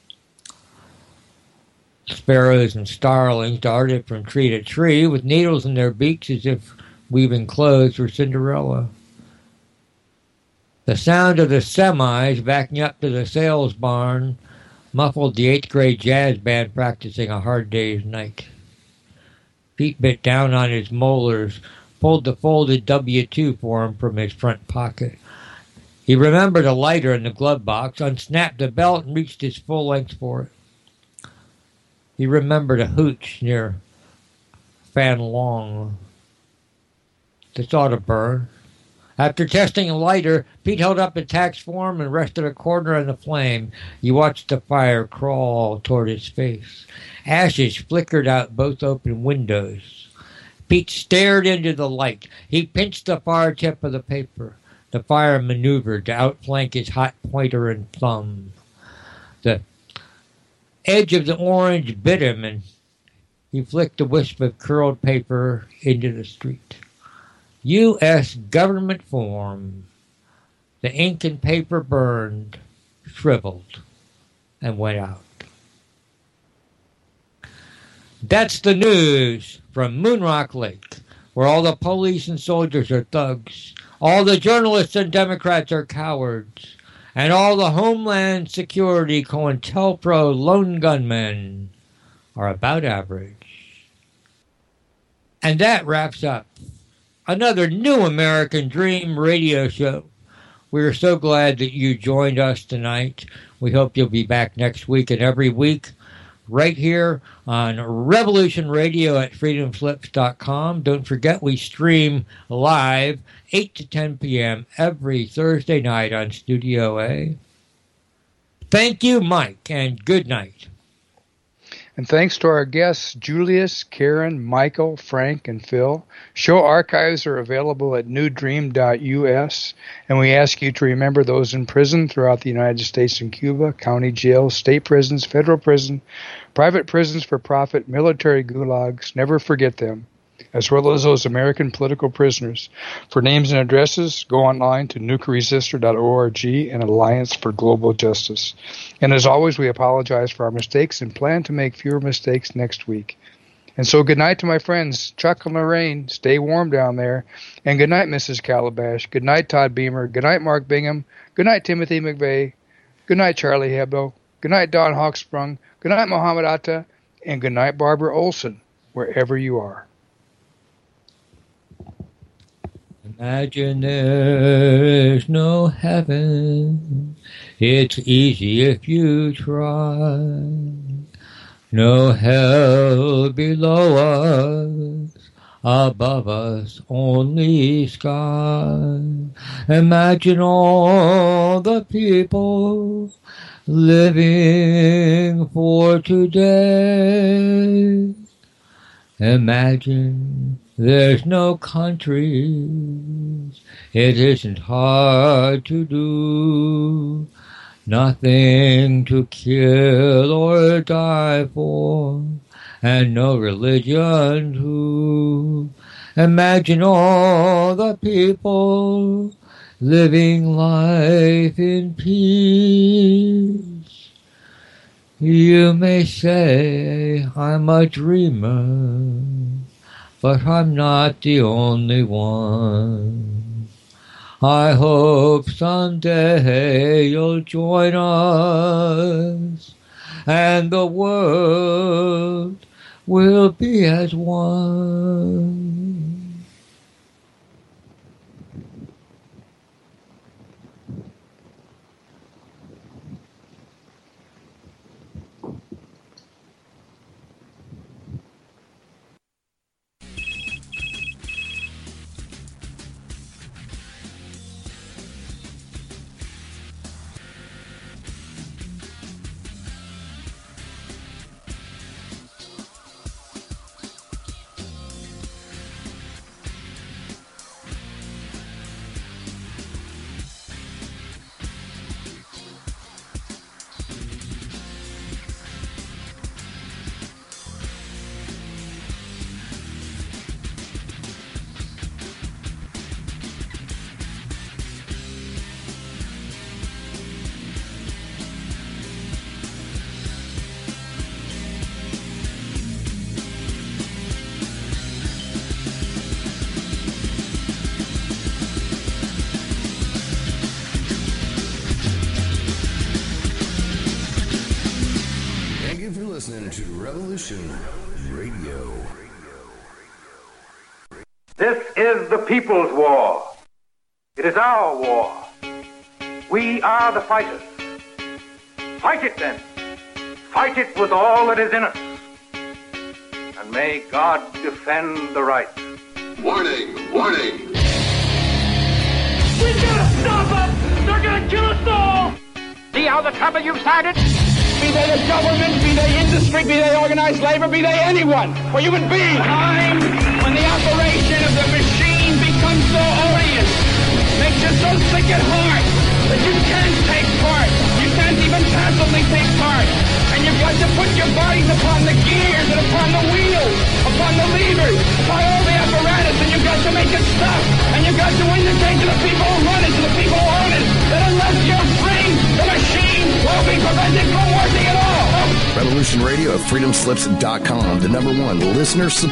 Sparrows and starlings darted from tree to tree with needles in their beaks as if weaving clothes for Cinderella. The sound of the semis backing up to the sales barn muffled the 8th grade jazz band practicing A Hard Day's Night. Pete bit down on his molars, pulled the folded W-2 form from his front pocket. He remembered a lighter in the glove box, unsnapped the belt, and reached his full length for it. He remembered a hooch near Fan Long. This ought to burn. After testing a lighter, Pete held up the tax form and rested a quarter on the flame. He watched the fire crawl toward his face. Ashes flickered out both open windows. Pete stared into the light. He pinched the far tip of the paper. The fire maneuvered to outflank his hot pointer and thumb. The edge of the orange bit him, and he flicked a wisp of curled paper into the street. U.S. government form. The ink and paper burned, shriveled, and went out. That's the news from Moonrock Lake, where all the police and soldiers are thugs, all the journalists and Democrats are cowards, and all the Homeland Security COINTELPRO lone gunmen are about average. And that wraps up another New American Dream radio show. We are so glad that you joined us tonight. We hope you'll be back next week and every week right here on Revolution Radio at freedomslips.com. Don't forget we stream live 8 to 10 p.m. every Thursday night on Studio A. Thank you, Mike, and good night. And thanks to our guests, Julius, Karen, Michael, Frank, and Phil. Show archives are available at newdream.us. And we ask you to remember those in prison throughout the United States and Cuba, county jails, state prisons, federal prison, private prisons for profit, military gulags. Never forget them, as well as those American political prisoners. For names and addresses, go online to nukeresistor.org and Alliance for Global Justice. And as always, we apologize for our mistakes and plan to make fewer mistakes next week. And so good night to my friends, Chuck and Lorraine. Stay warm down there. And good night, Mrs. Calabash. Good night, Todd Beamer. Good night, Mark Bingham. Good night, Timothy McVeigh. Good night, Charlie Hebdo. Good night, Don Hawksprung. Good night, Mohammed Atta. And good night, Barbara Olson, wherever you are. Imagine there's no heaven. It's easy if you try. No hell below us, above us only sky. Imagine all the people living for today. Imagine there's no countries, it isn't hard to do. Nothing to kill or die for, and no religion too. Imagine all the people living life in peace. You may say I'm a dreamer, but I'm not the only one. I hope someday you'll join us, and the world will be as one. Listening to Revolution Radio. This is the people's war. It is our war. We are the fighters. Fight it then. Fight it with all that is in us. And may God defend the right. Warning, warning. We gotta stop them! They're gonna kill us all! See how the trouble you've started? Be they the government, be they industry, be they organized labor, be they anyone, or human beings. Time when the operation of the machine becomes so odious, makes you so sick at heart that you can't take part. You can't even passively take part. And you've got to put your bodies upon the gears and upon the wheels, upon the levers, upon all the apparatus, and you've got to make it stop. And you've got to indicate to the people who run it, to the people who own it, that unless you're free, the machine will be prevented from working at all. Revolution Radio at freedomslips.com, the #1 listener